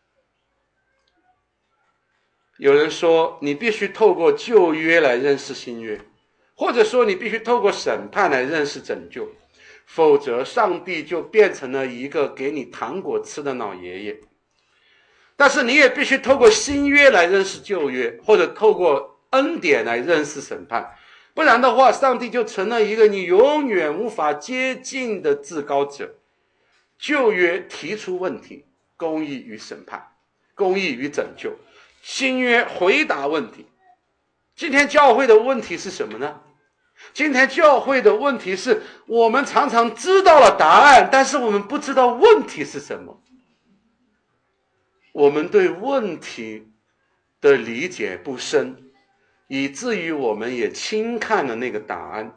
有人说你必须透过旧约来认识新约，或者说你必须透过审判来认识拯救，否则上帝就变成了一个给你糖果吃的老爷爷。但是你也必须透过新约来认识旧约，或者透过恩典来认识审判，不然的话，上帝就成了一个你永远无法接近的至高者。旧约提出问题，公义与审判，公义与拯救；新约回答问题。今天教会的问题是什么呢？今天教会的问题是我们常常知道了答案，但是我们不知道问题是什么。我们对问题的理解不深，以至于我们也轻看了那个答案。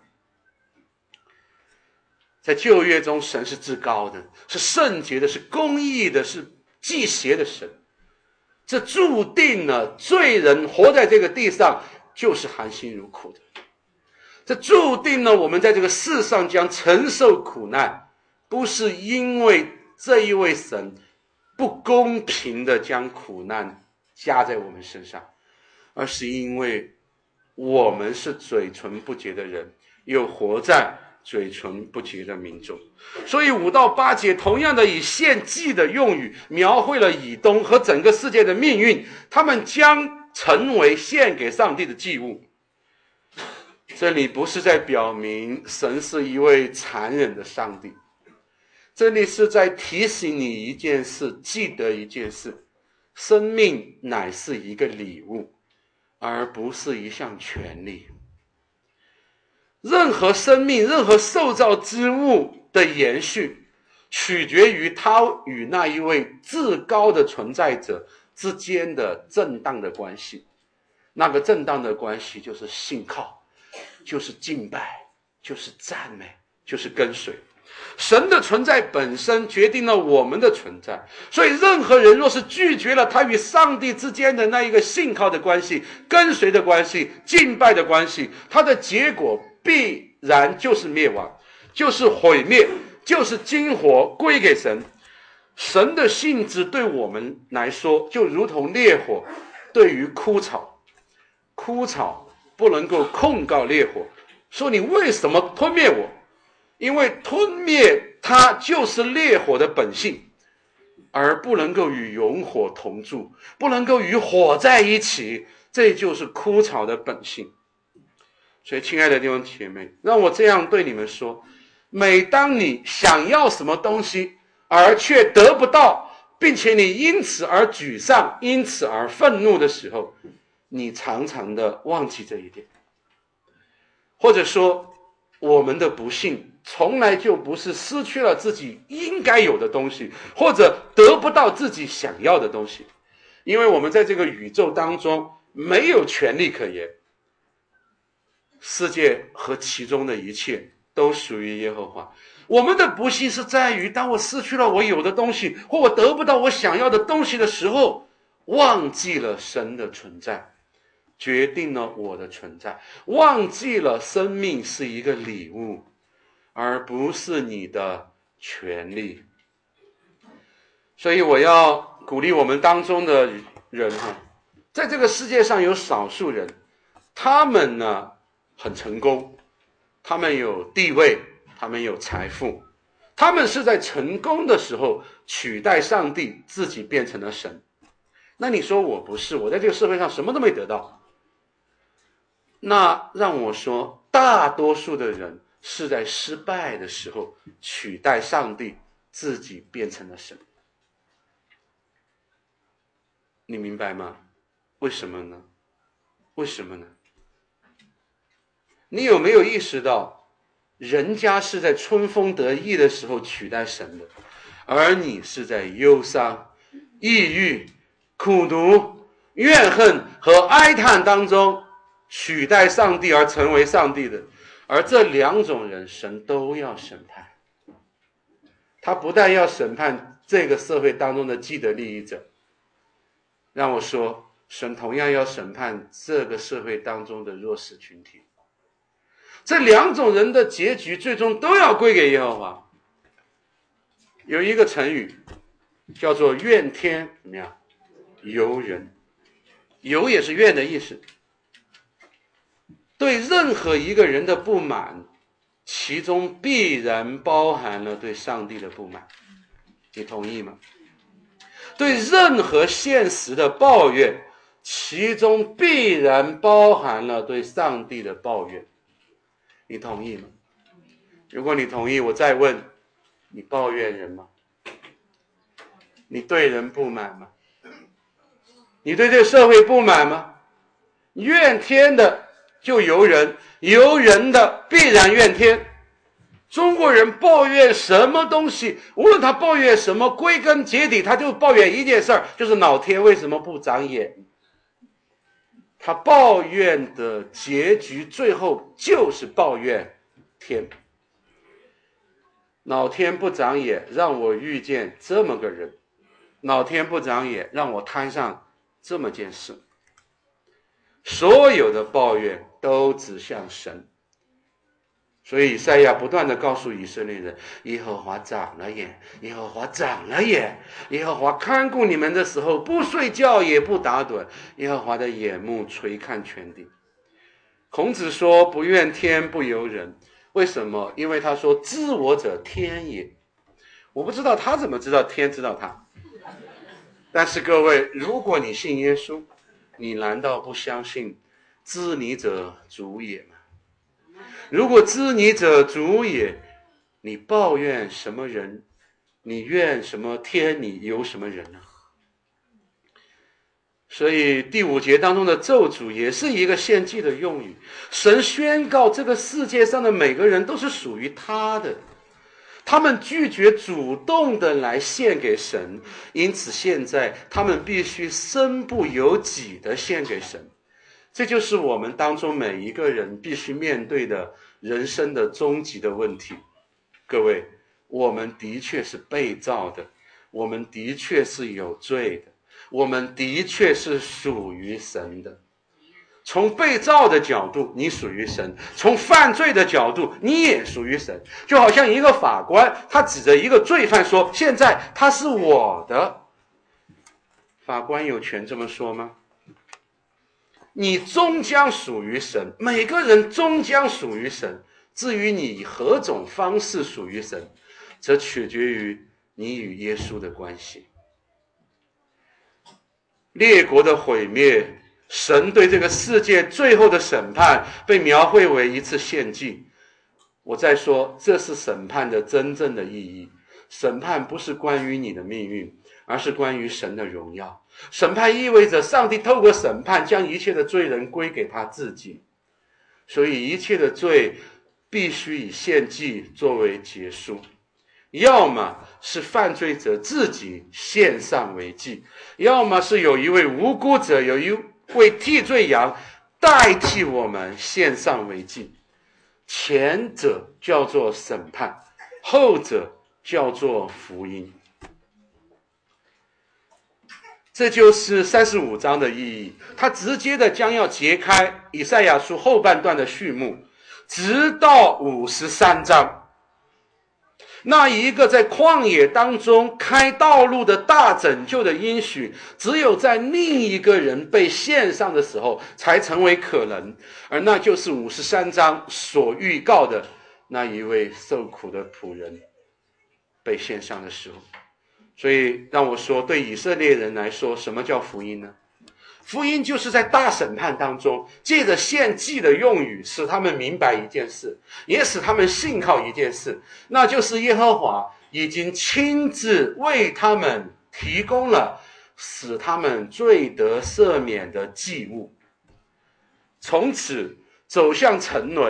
在旧约中，神是至高的，是圣洁的，是公义的，是祭邪的神。这注定了罪人活在这个地上就是含辛茹苦的，这注定了我们在这个世上将承受苦难，不是因为这一位神不公平的将苦难加在我们身上，而是因为我们是嘴唇不洁的人，又活在嘴唇不洁的民众。所以五到八节同样的以献祭的用语描绘了以东和整个世界的命运，他们将成为献给上帝的祭物。这里不是在表明神是一位残忍的上帝，这里是在提醒你一件事，记得一件事，生命乃是一个礼物，而不是一项权利。任何生命，任何受造之物的延续，取决于它与那一位至高的存在者之间的正当的关系。那个正当的关系就是信靠，就是敬拜，就是赞美，就是跟随。神的存在本身决定了我们的存在，所以任何人若是拒绝了他与上帝之间的那一个信靠的关系、跟随的关系、敬拜的关系，他的结果必然就是灭亡，就是毁灭，就是金火归给神。神的性质对我们来说就如同烈火对于枯草，枯草不能够控告烈火，说你为什么吞灭我，因为吞灭它就是烈火的本性，而不能够与永火同住，不能够与火在一起，这就是枯草的本性。所以亲爱的弟兄姐妹，让我这样对你们说，每当你想要什么东西而却得不到，并且你因此而沮丧，因此而愤怒的时候，你常常的忘记这一点。或者说我们的不幸从来就不是失去了自己应该有的东西，或者得不到自己想要的东西，因为我们在这个宇宙当中没有权利可言，世界和其中的一切都属于耶和华。我们的不幸是在于，当我失去了我有的东西，或我得不到我想要的东西的时候，忘记了神的存在，决定了我的存在，忘记了生命是一个礼物，而不是你的权利。所以我要鼓励我们当中的人哈，在这个世界上有少数人，他们呢很成功，他们有地位，他们有财富，他们是在成功的时候取代上帝，自己变成了神。那你说我不是，我在这个社会上什么都没得到。那让我说，大多数的人是在失败的时候取代上帝，自己变成了神。你明白吗？为什么呢？为什么呢？你有没有意识到， 人家是在春风得意的时候取代神的，而你是在忧伤、抑郁、苦毒、怨恨和哀叹当中取代上帝而成为上帝的。而这两种人，神都要审判。他不但要审判这个社会当中的既得利益者，让我说，神同样要审判这个社会当中的弱势群体。这两种人的结局最终都要归给耶和华。有一个成语叫做怨天怎么样尤人，尤也是怨的意思。对任何一个人的不满，其中必然包含了对上帝的不满，你同意吗？对任何现实的抱怨，其中必然包含了对上帝的抱怨，你同意吗？如果你同意，我再问，你抱怨人吗？你对人不满吗？你对这个社会不满吗？怨天的就尤人，尤人的必然怨天。中国人抱怨什么东西，无论他抱怨什么，归根结底他就抱怨一件事儿，就是老天为什么不长眼。他抱怨的结局最后就是抱怨天。老天不长眼，让我遇见这么个人，老天不长眼，让我摊上这么件事。所有的抱怨都指向神。所以以赛亚不断地告诉以色列人，耶和华长了眼，耶和华长了眼，耶和华看顾你们的时候不睡觉也不打盹，耶和华的眼目垂看全地。孔子说不怨天不尤人，为什么？因为他说知我者天也。我不知道他怎么知道天知道他，但是各位，如果你信耶稣，你难道不相信知你者主也吗？如果知你者主也，你抱怨什么人？你怨什么天？你尤什么人呢？所以第五节当中的咒诅也是一个献祭的用语。神宣告这个世界上的每个人都是属于他的，他们拒绝主动的来献给神，因此现在他们必须身不由己的献给神。这就是我们当中每一个人必须面对的人生的终极的问题。各位，我们的确是被造的，我们的确是有罪的，我们的确是属于神的。从被造的角度，你属于神；从犯罪的角度，你也属于神。就好像一个法官，他指着一个罪犯说：“现在他是我的。”法官有权这么说吗？你终将属于神，每个人终将属于神。至于你以何种方式属于神，则取决于你与耶稣的关系。列国的毁灭，神对这个世界最后的审判，被描绘为一次献祭。我再说，这是审判的真正的意义。审判不是关于你的命运，而是关于神的荣耀。审判意味着上帝透过审判将一切的罪人归给他自己，所以一切的罪必须以献祭作为结束，要么是犯罪者自己献上为祭，要么是有一位无辜者，有一位替罪羊代替我们献上为祭。前者叫做审判，后者叫做福音。这就是三十五章的意义，它直接的将要揭开以赛亚书后半段的序幕，直到五十三章。那一个在旷野当中开道路的大拯救的应许，只有在另一个人被献上的时候才成为可能，而那就是五十三章所预告的那一位受苦的仆人被献上的时候。所以让我说，对以色列人来说，什么叫福音呢？福音就是在大审判当中，借着献祭的用语，使他们明白一件事，也使他们信靠一件事，那就是耶和华已经亲自为他们提供了使他们罪得赦免的祭物。从此走向沉沦，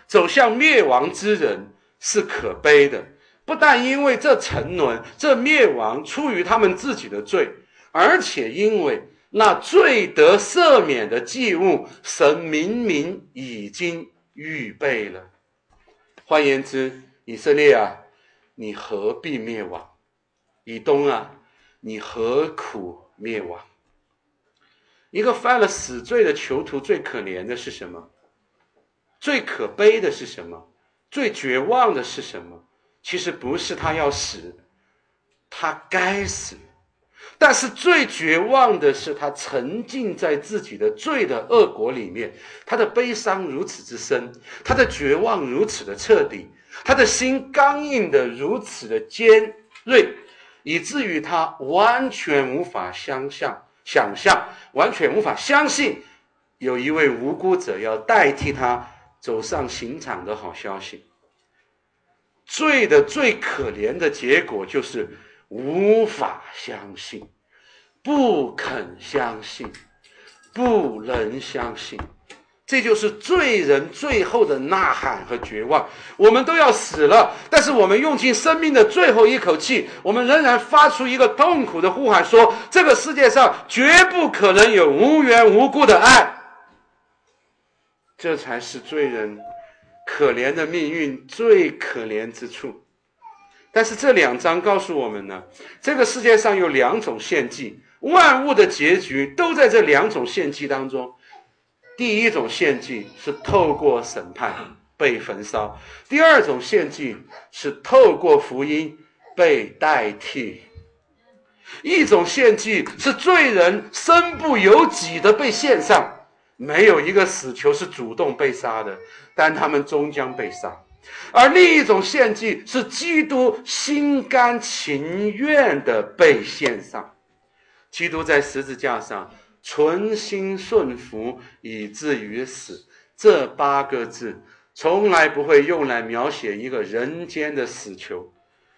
走向灭亡之人是可悲的，不但因为这沉沦、这灭亡出于他们自己的罪，而且因为那罪得赦免的祭物，神明明已经预备了。换言之，以色列啊，你何必灭亡？以东啊，你何苦灭亡？一个犯了死罪的囚徒，最可怜的是什么？最可悲的是什么？最绝望的是什么？其实不是他要死，他该死。但是最绝望的是他沉浸在自己的罪的恶果里面，他的悲伤如此之深，他的绝望如此的彻底，他的心刚硬的如此的尖锐，以至于他完全无法想象想象完全无法相信有一位无辜者要代替他走上刑场的好消息。罪的最可怜的结果就是无法相信，不肯相信，不能相信。这就是罪人最后的呐喊和绝望。我们都要死了，但是我们用尽生命的最后一口气，我们仍然发出一个痛苦的呼喊，说这个世界上绝不可能有无缘无故的爱。这才是罪人可怜的命运最可怜之处。但是这两章告诉我们呢，这个世界上有两种献祭，万物的结局都在这两种献祭当中。第一种献祭是透过审判被焚烧，第二种献祭是透过福音被代替。一种献祭是罪人身不由己的被献上，没有一个死囚是主动被杀的，但他们终将被杀。而另一种献祭是基督心甘情愿的被献上，基督在十字架上存心顺服以至于死，这八个字从来不会用来描写一个人间的死囚，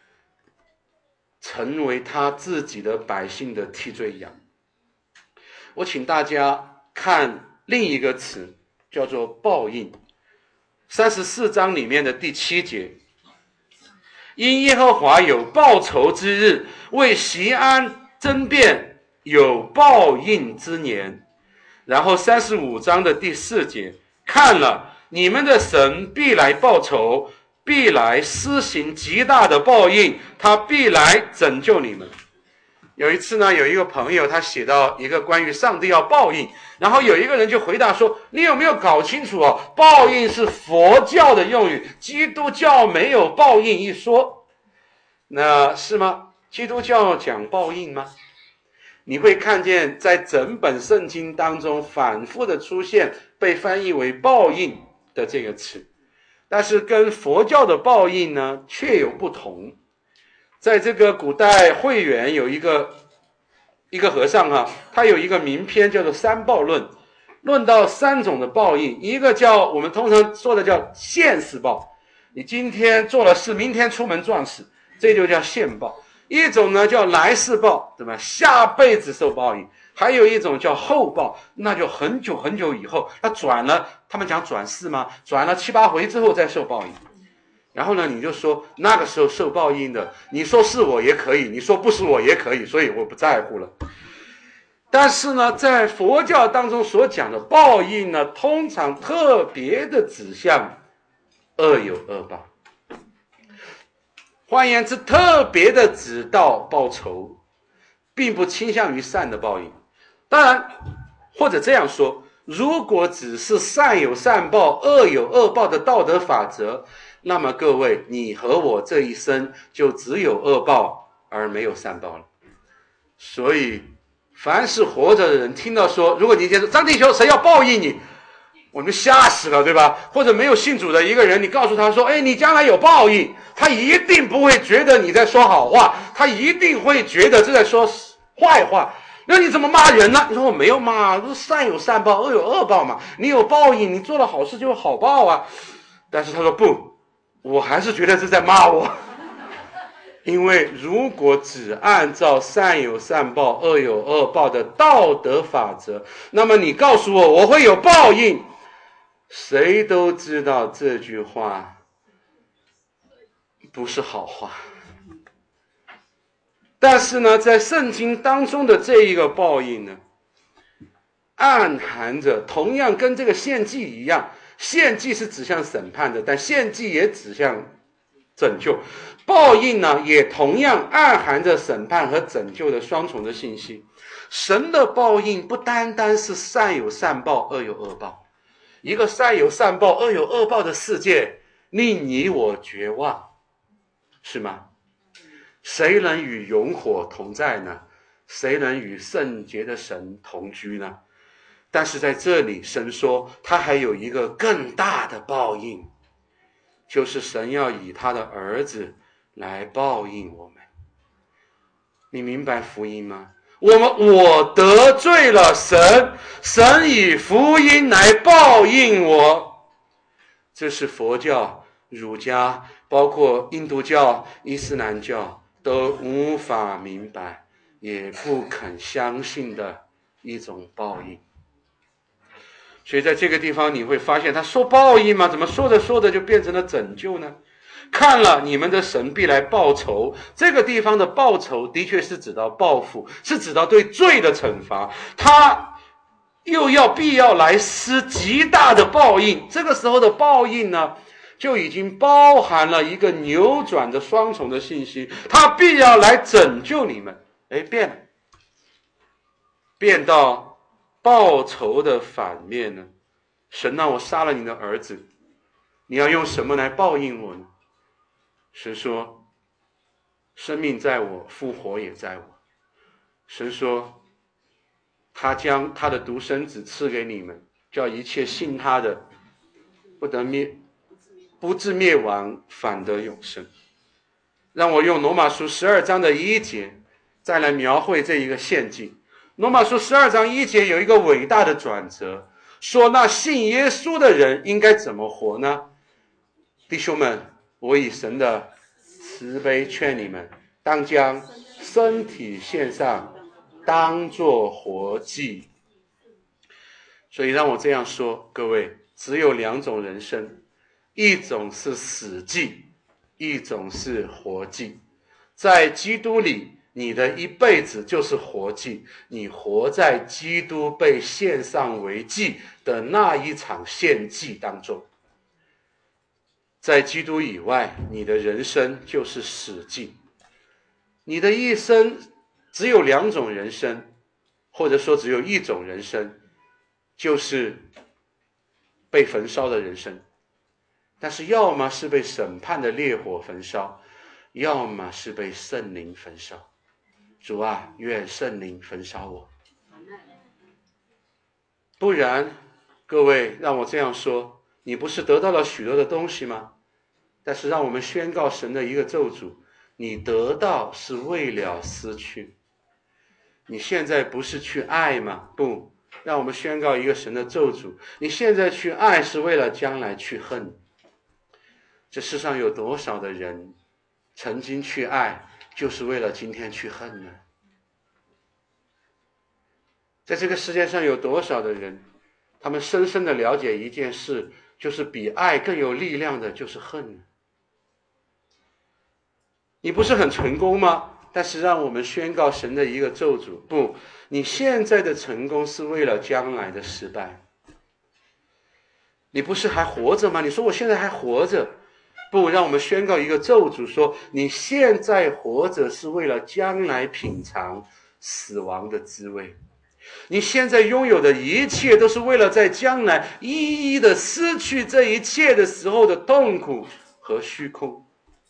成为他自己的百姓的替罪羊。我请大家看另一个词，叫做报应。三十四章里面的第七节，因耶和华有报仇之日，为锡安争辩，有报应之年。然后三十五章的第四节，看了，你们的神必来报仇，必来施行极大的报应，他必来拯救你们。有一次呢，有一个朋友他写到一个关于上帝要报应，然后有一个人就回答说，你有没有搞清楚哦，报应是佛教的用语，基督教没有报应一说。那是吗？基督教讲报应吗？你会看见在整本圣经当中反复的出现被翻译为报应的这个词，但是跟佛教的报应呢却有不同。在这个古代慧远有一个一个和尚啊，他有一个名篇叫做三报论，论到三种的报应。一个叫我们通常说的叫现世报，你今天做了事，明天出门撞死，这就叫现报。一种呢叫来世报，对吧？下辈子受报应。还有一种叫后报，那就很久很久以后，他转了，他们讲转世吗？转了七八回之后再受报应。然后呢，你就说那个时候受报应的，你说是我也可以，你说不是我也可以，所以我不在乎了。但是呢，在佛教当中所讲的报应呢，通常特别的指向恶有恶报，换言之，特别的指到报仇，并不倾向于善的报应。当然，或者这样说，如果只是善有善报，恶有恶报的道德法则，那么各位，你和我这一生就只有恶报而没有善报了。所以凡是活着的人听到说，如果你今天说张弟兄谁要报应你，我们吓死了，对吧？或者没有信主的一个人，你告诉他说，哎，你将来有报应，他一定不会觉得你在说好话，他一定会觉得这在说坏话。那你怎么骂人呢？你说我没有骂，说善有善报，恶有恶报嘛。你有报应，你做了好事就有好报啊。但是他说不，我还是觉得是在骂我。因为如果只按照善有善报，恶有恶报的道德法则，那么你告诉我我会有报应， 谁都知道这句话不是好话。但是呢，在圣经当中的这一个报应呢，暗含着同样跟这个献祭一样，献祭是指向审判的，但献祭也指向拯救。报应呢，也同样暗含着审判和拯救的双重的信息。神的报应不单单是善有善报，恶有恶报。一个善有善报，恶有恶报的世界，令你我绝望，是吗？谁能与永火同在呢？谁能与圣洁的神同居呢？但是在这里，神说他还有一个更大的报应，就是神要以他的儿子来报应我们。你明白福音吗？我们我得罪了神，神以福音来报应我。这是佛教、儒家，包括印度教、伊斯兰教都无法明白也不肯相信的一种报应。所以在这个地方你会发现，他说报应吗？怎么说着说着就变成了拯救呢？看了你们的神必来报仇，这个地方的报仇的确是指到报复，是指到对罪的惩罚，他又要必要来施极大的报应。这个时候的报应呢，就已经包含了一个扭转的双重的信息，他必要来拯救你们。哎，变了，变到报仇的反面呢？神让我杀了你的儿子，你要用什么来报应我呢？神说，生命在我，复活也在我。神说，他将他的独生子赐给你们，叫一切信他的不得灭，不至灭亡，反得永生。让我用罗马书十二章的一节再来描绘这一个献祭。罗马书十二章一节有一个伟大的转折，说那信耶稣的人应该怎么活呢？弟兄们，我以神的慈悲劝你们，当将身体献上，当作活祭。所以让我这样说，各位，只有两种人生，一种是死祭，一种是活祭。在基督里，你的一辈子就是活祭，你活在基督被献上为祭的那一场献祭当中。在基督以外，你的人生就是死祭。你的一生只有两种人生，或者说只有一种人生，就是被焚烧的人生。但是要么是被审判的烈火焚烧，要么是被圣灵焚烧。主啊，愿圣灵焚烧我。不然，各位，让我这样说，你不是得到了许多的东西吗？但是让我们宣告神的一个咒诅，你得到是为了失去。你现在不是去爱吗？不，让我们宣告一个神的咒诅，你现在去爱是为了将来去恨。这世上有多少的人曾经去爱，就是为了今天去恨呢？在这个世界上有多少的人，他们深深的了解一件事，就是比爱更有力量的就是恨呢？你不是很成功吗？但是让我们宣告神的一个咒诅，不，你现在的成功是为了将来的失败。你不是还活着吗？你说我现在还活着，不，让我们宣告一个咒诅，说你现在活着是为了将来品尝死亡的滋味。你现在拥有的一切都是为了在将来一一的失去这一切的时候的痛苦和虚空。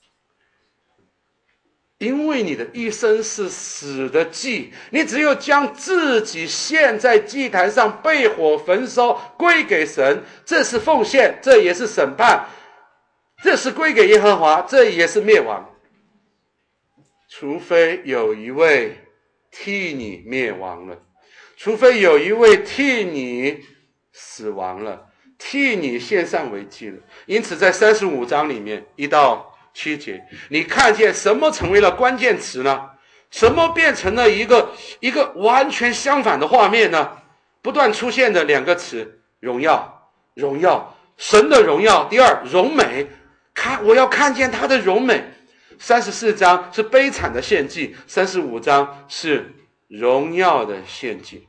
因为你的一生是死的祭，你只有将自己献在祭坛上被火焚烧，归给神，这是奉献，这也是审判，这是归给耶和华，这也是灭亡。除非有一位替你灭亡了，除非有一位替你死亡了，替你献上为祭了。因此在三十五章里面一到七节，你看见什么成为了关键词呢？什么变成了一个一个完全相反的画面呢？不断出现的两个词，荣耀，荣耀， 神的荣耀。第二，荣美，看我要看见他的荣美。三十四章是悲惨的献祭，三十五章是荣耀的献祭。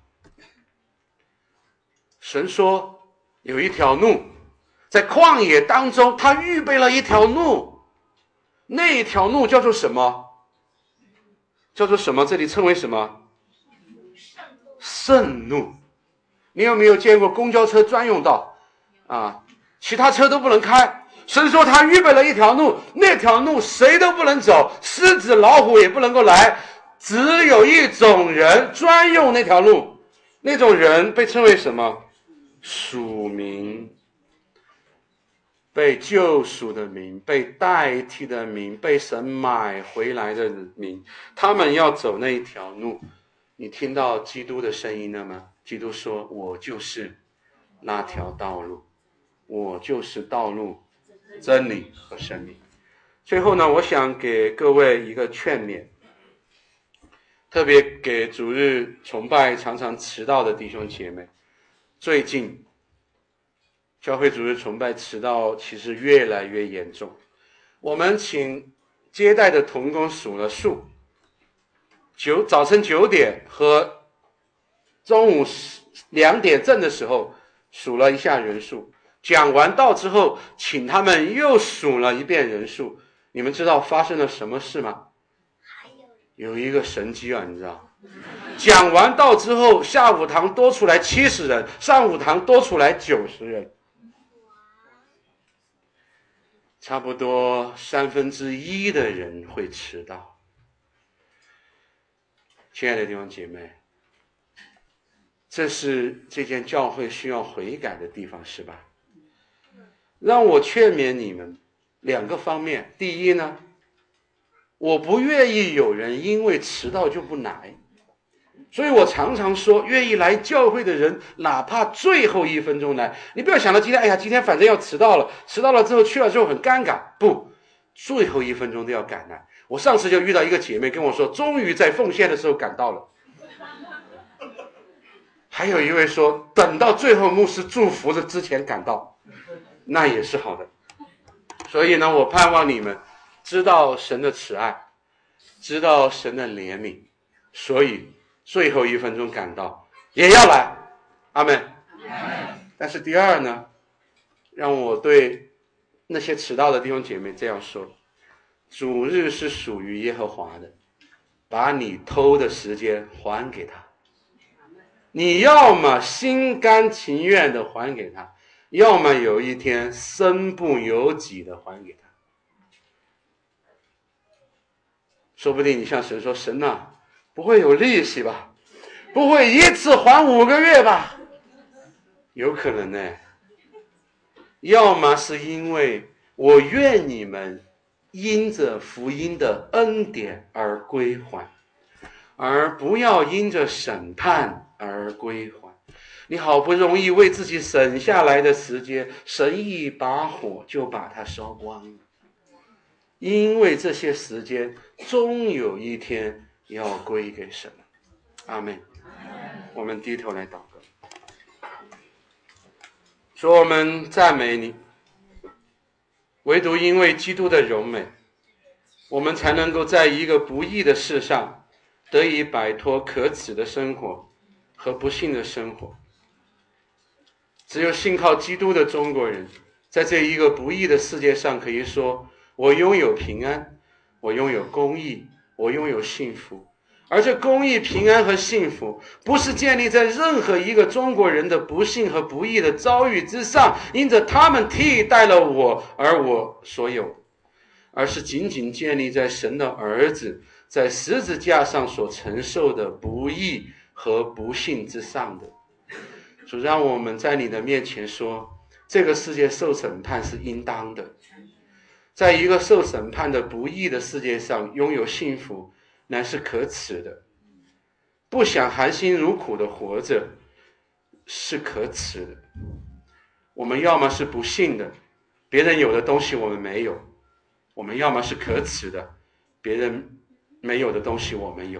神说有一条路，在旷野当中，他预备了一条路，那一条路叫做什么？叫做什么？这里称为什么？圣路。你有没有见过公交车专用道啊？其他车都不能开。神说他预备了一条路，那条路谁都不能走，狮子老虎也不能够来，只有一种人专用那条路，那种人被称为什么？属民，被救赎的民，被代替的民，被神买回来的民，他们要走那一条路。你听到基督的声音了吗？基督说，我就是那条道路，我就是道路、真理和生命。最后呢，我想给各位一个劝勉，特别给主日崇拜常常迟到的弟兄姐妹。最近教会主日崇拜迟到其实越来越严重。我们请接待的同工数了数，九早晨九点和中午两点正的时候数了一下人数，讲完道之后请他们又数了一遍人数。你们知道发生了什么事吗？有一个神迹啊，你知道，讲完道之后下午堂多出来七十人，上午堂多出来九十人，差不多三分之一的人会迟到。亲爱的弟兄姐妹，这是这间教会需要悔改的地方，是吧？让我劝勉你们两个方面。第一呢，我不愿意有人因为迟到就不来，所以我常常说，愿意来教会的人哪怕最后一分钟来，你不要想到今天，哎呀，今天反正要迟到了，迟到了之后去了之后很尴尬，不，最后一分钟都要赶来。我上次就遇到一个姐妹跟我说，终于在奉献的时候赶到了。还有一位说，等到最后牧师祝福的之前赶到，那也是好的。所以呢，我盼望你们知道神的慈爱，知道神的怜悯，所以最后一分钟赶到也要来。阿们。但是第二呢，让我对那些迟到的弟兄姐妹这样说，主日是属于耶和华的，把你偷的时间还给他。你要么心甘情愿的还给他，要么有一天身不由己的还给他。说不定你向神说，神啊，不会有利息吧？不会一次还五个月吧？有可能呢。要么是因为我愿你们因着福音的恩典而归还，而不要因着审判而归还。你好不容易为自己省下来的时间，神一把火就把它烧光了。因为这些时间终有一天要归给神。阿们。我们低头来祷告。说我们赞美你，唯独因为基督的荣美，我们才能够在一个不义的世上得以摆脱可耻的生活和不幸的生活。只有信靠基督的中国人，在这一个不义的世界上可以说，我拥有平安，我拥有公义，我拥有幸福。而这公义、平安和幸福不是建立在任何一个中国人的不幸和不义的遭遇之上，因着他们替代了我而我所有，而是仅仅建立在神的儿子在十字架上所承受的不义和不幸之上的。主，让我们在你的面前说，这个世界受审判是应当的。在一个受审判的不义的世界上拥有幸福乃是可耻的，不想含辛茹苦的活着是可耻的。我们要么是不幸的，别人有的东西我们没有，我们要么是可耻的，别人没有的东西我们有。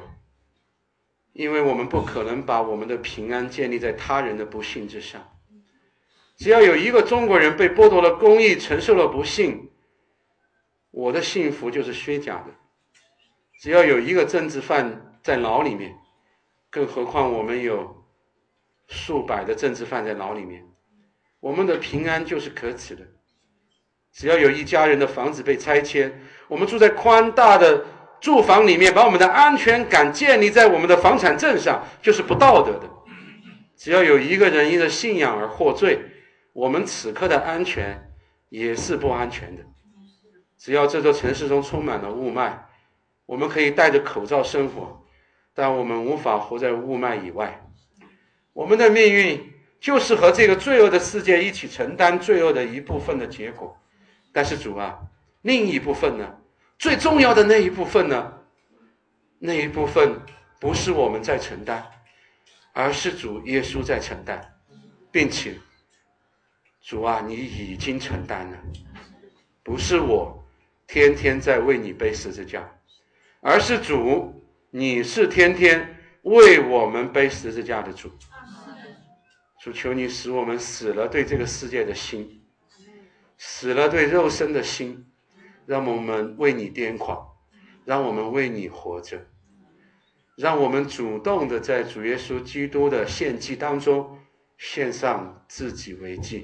因为我们不可能把我们的平安建立在他人的不幸之上。 只要有一个中国人被剥夺了公义，承受了不幸，我的幸福就是虚假的。只要有一个政治犯在牢里面，更何况我们有数百的政治犯在牢里面，我们的平安就是可耻的。只要有一家人的房子被拆迁，我们住在宽大的住房里面，把我们的安全感建立在我们的房产证上，就是不道德的。只要有一个人因着信仰而获罪，我们此刻的安全也是不安全的。只要这座城市中充满了雾霾，我们可以戴着口罩生活，但我们无法活在雾霾以外。我们的命运就是和这个罪恶的世界一起承担罪恶的一部分的结果。但是主啊，另一部分呢？最重要的那一部分呢？那一部分不是我们在承担，而是主耶稣在承担，并且主啊，你已经承担了，不是我天天在为你背十字架，而是主，你是天天为我们背十字架的主。主，求你使我们死了对这个世界的心，死了对肉身的心，让我们为你癫狂，让我们为你活着，让我们主动的在主耶稣基督的献祭当中献上自己为祭。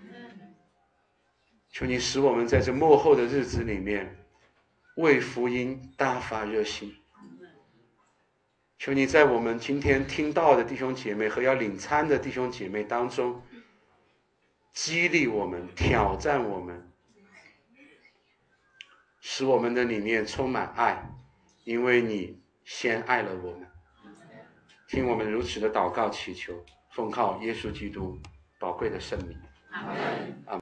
求你使我们在这末后的日子里面为福音大发热心。求你在我们今天听到的弟兄姐妹和要领餐的弟兄姐妹当中激励我们，挑战我们，使我们的里面充满爱，因为你先爱了我们。听我们如此的祷告祈求，奉靠耶稣基督宝贵的圣名。阿们。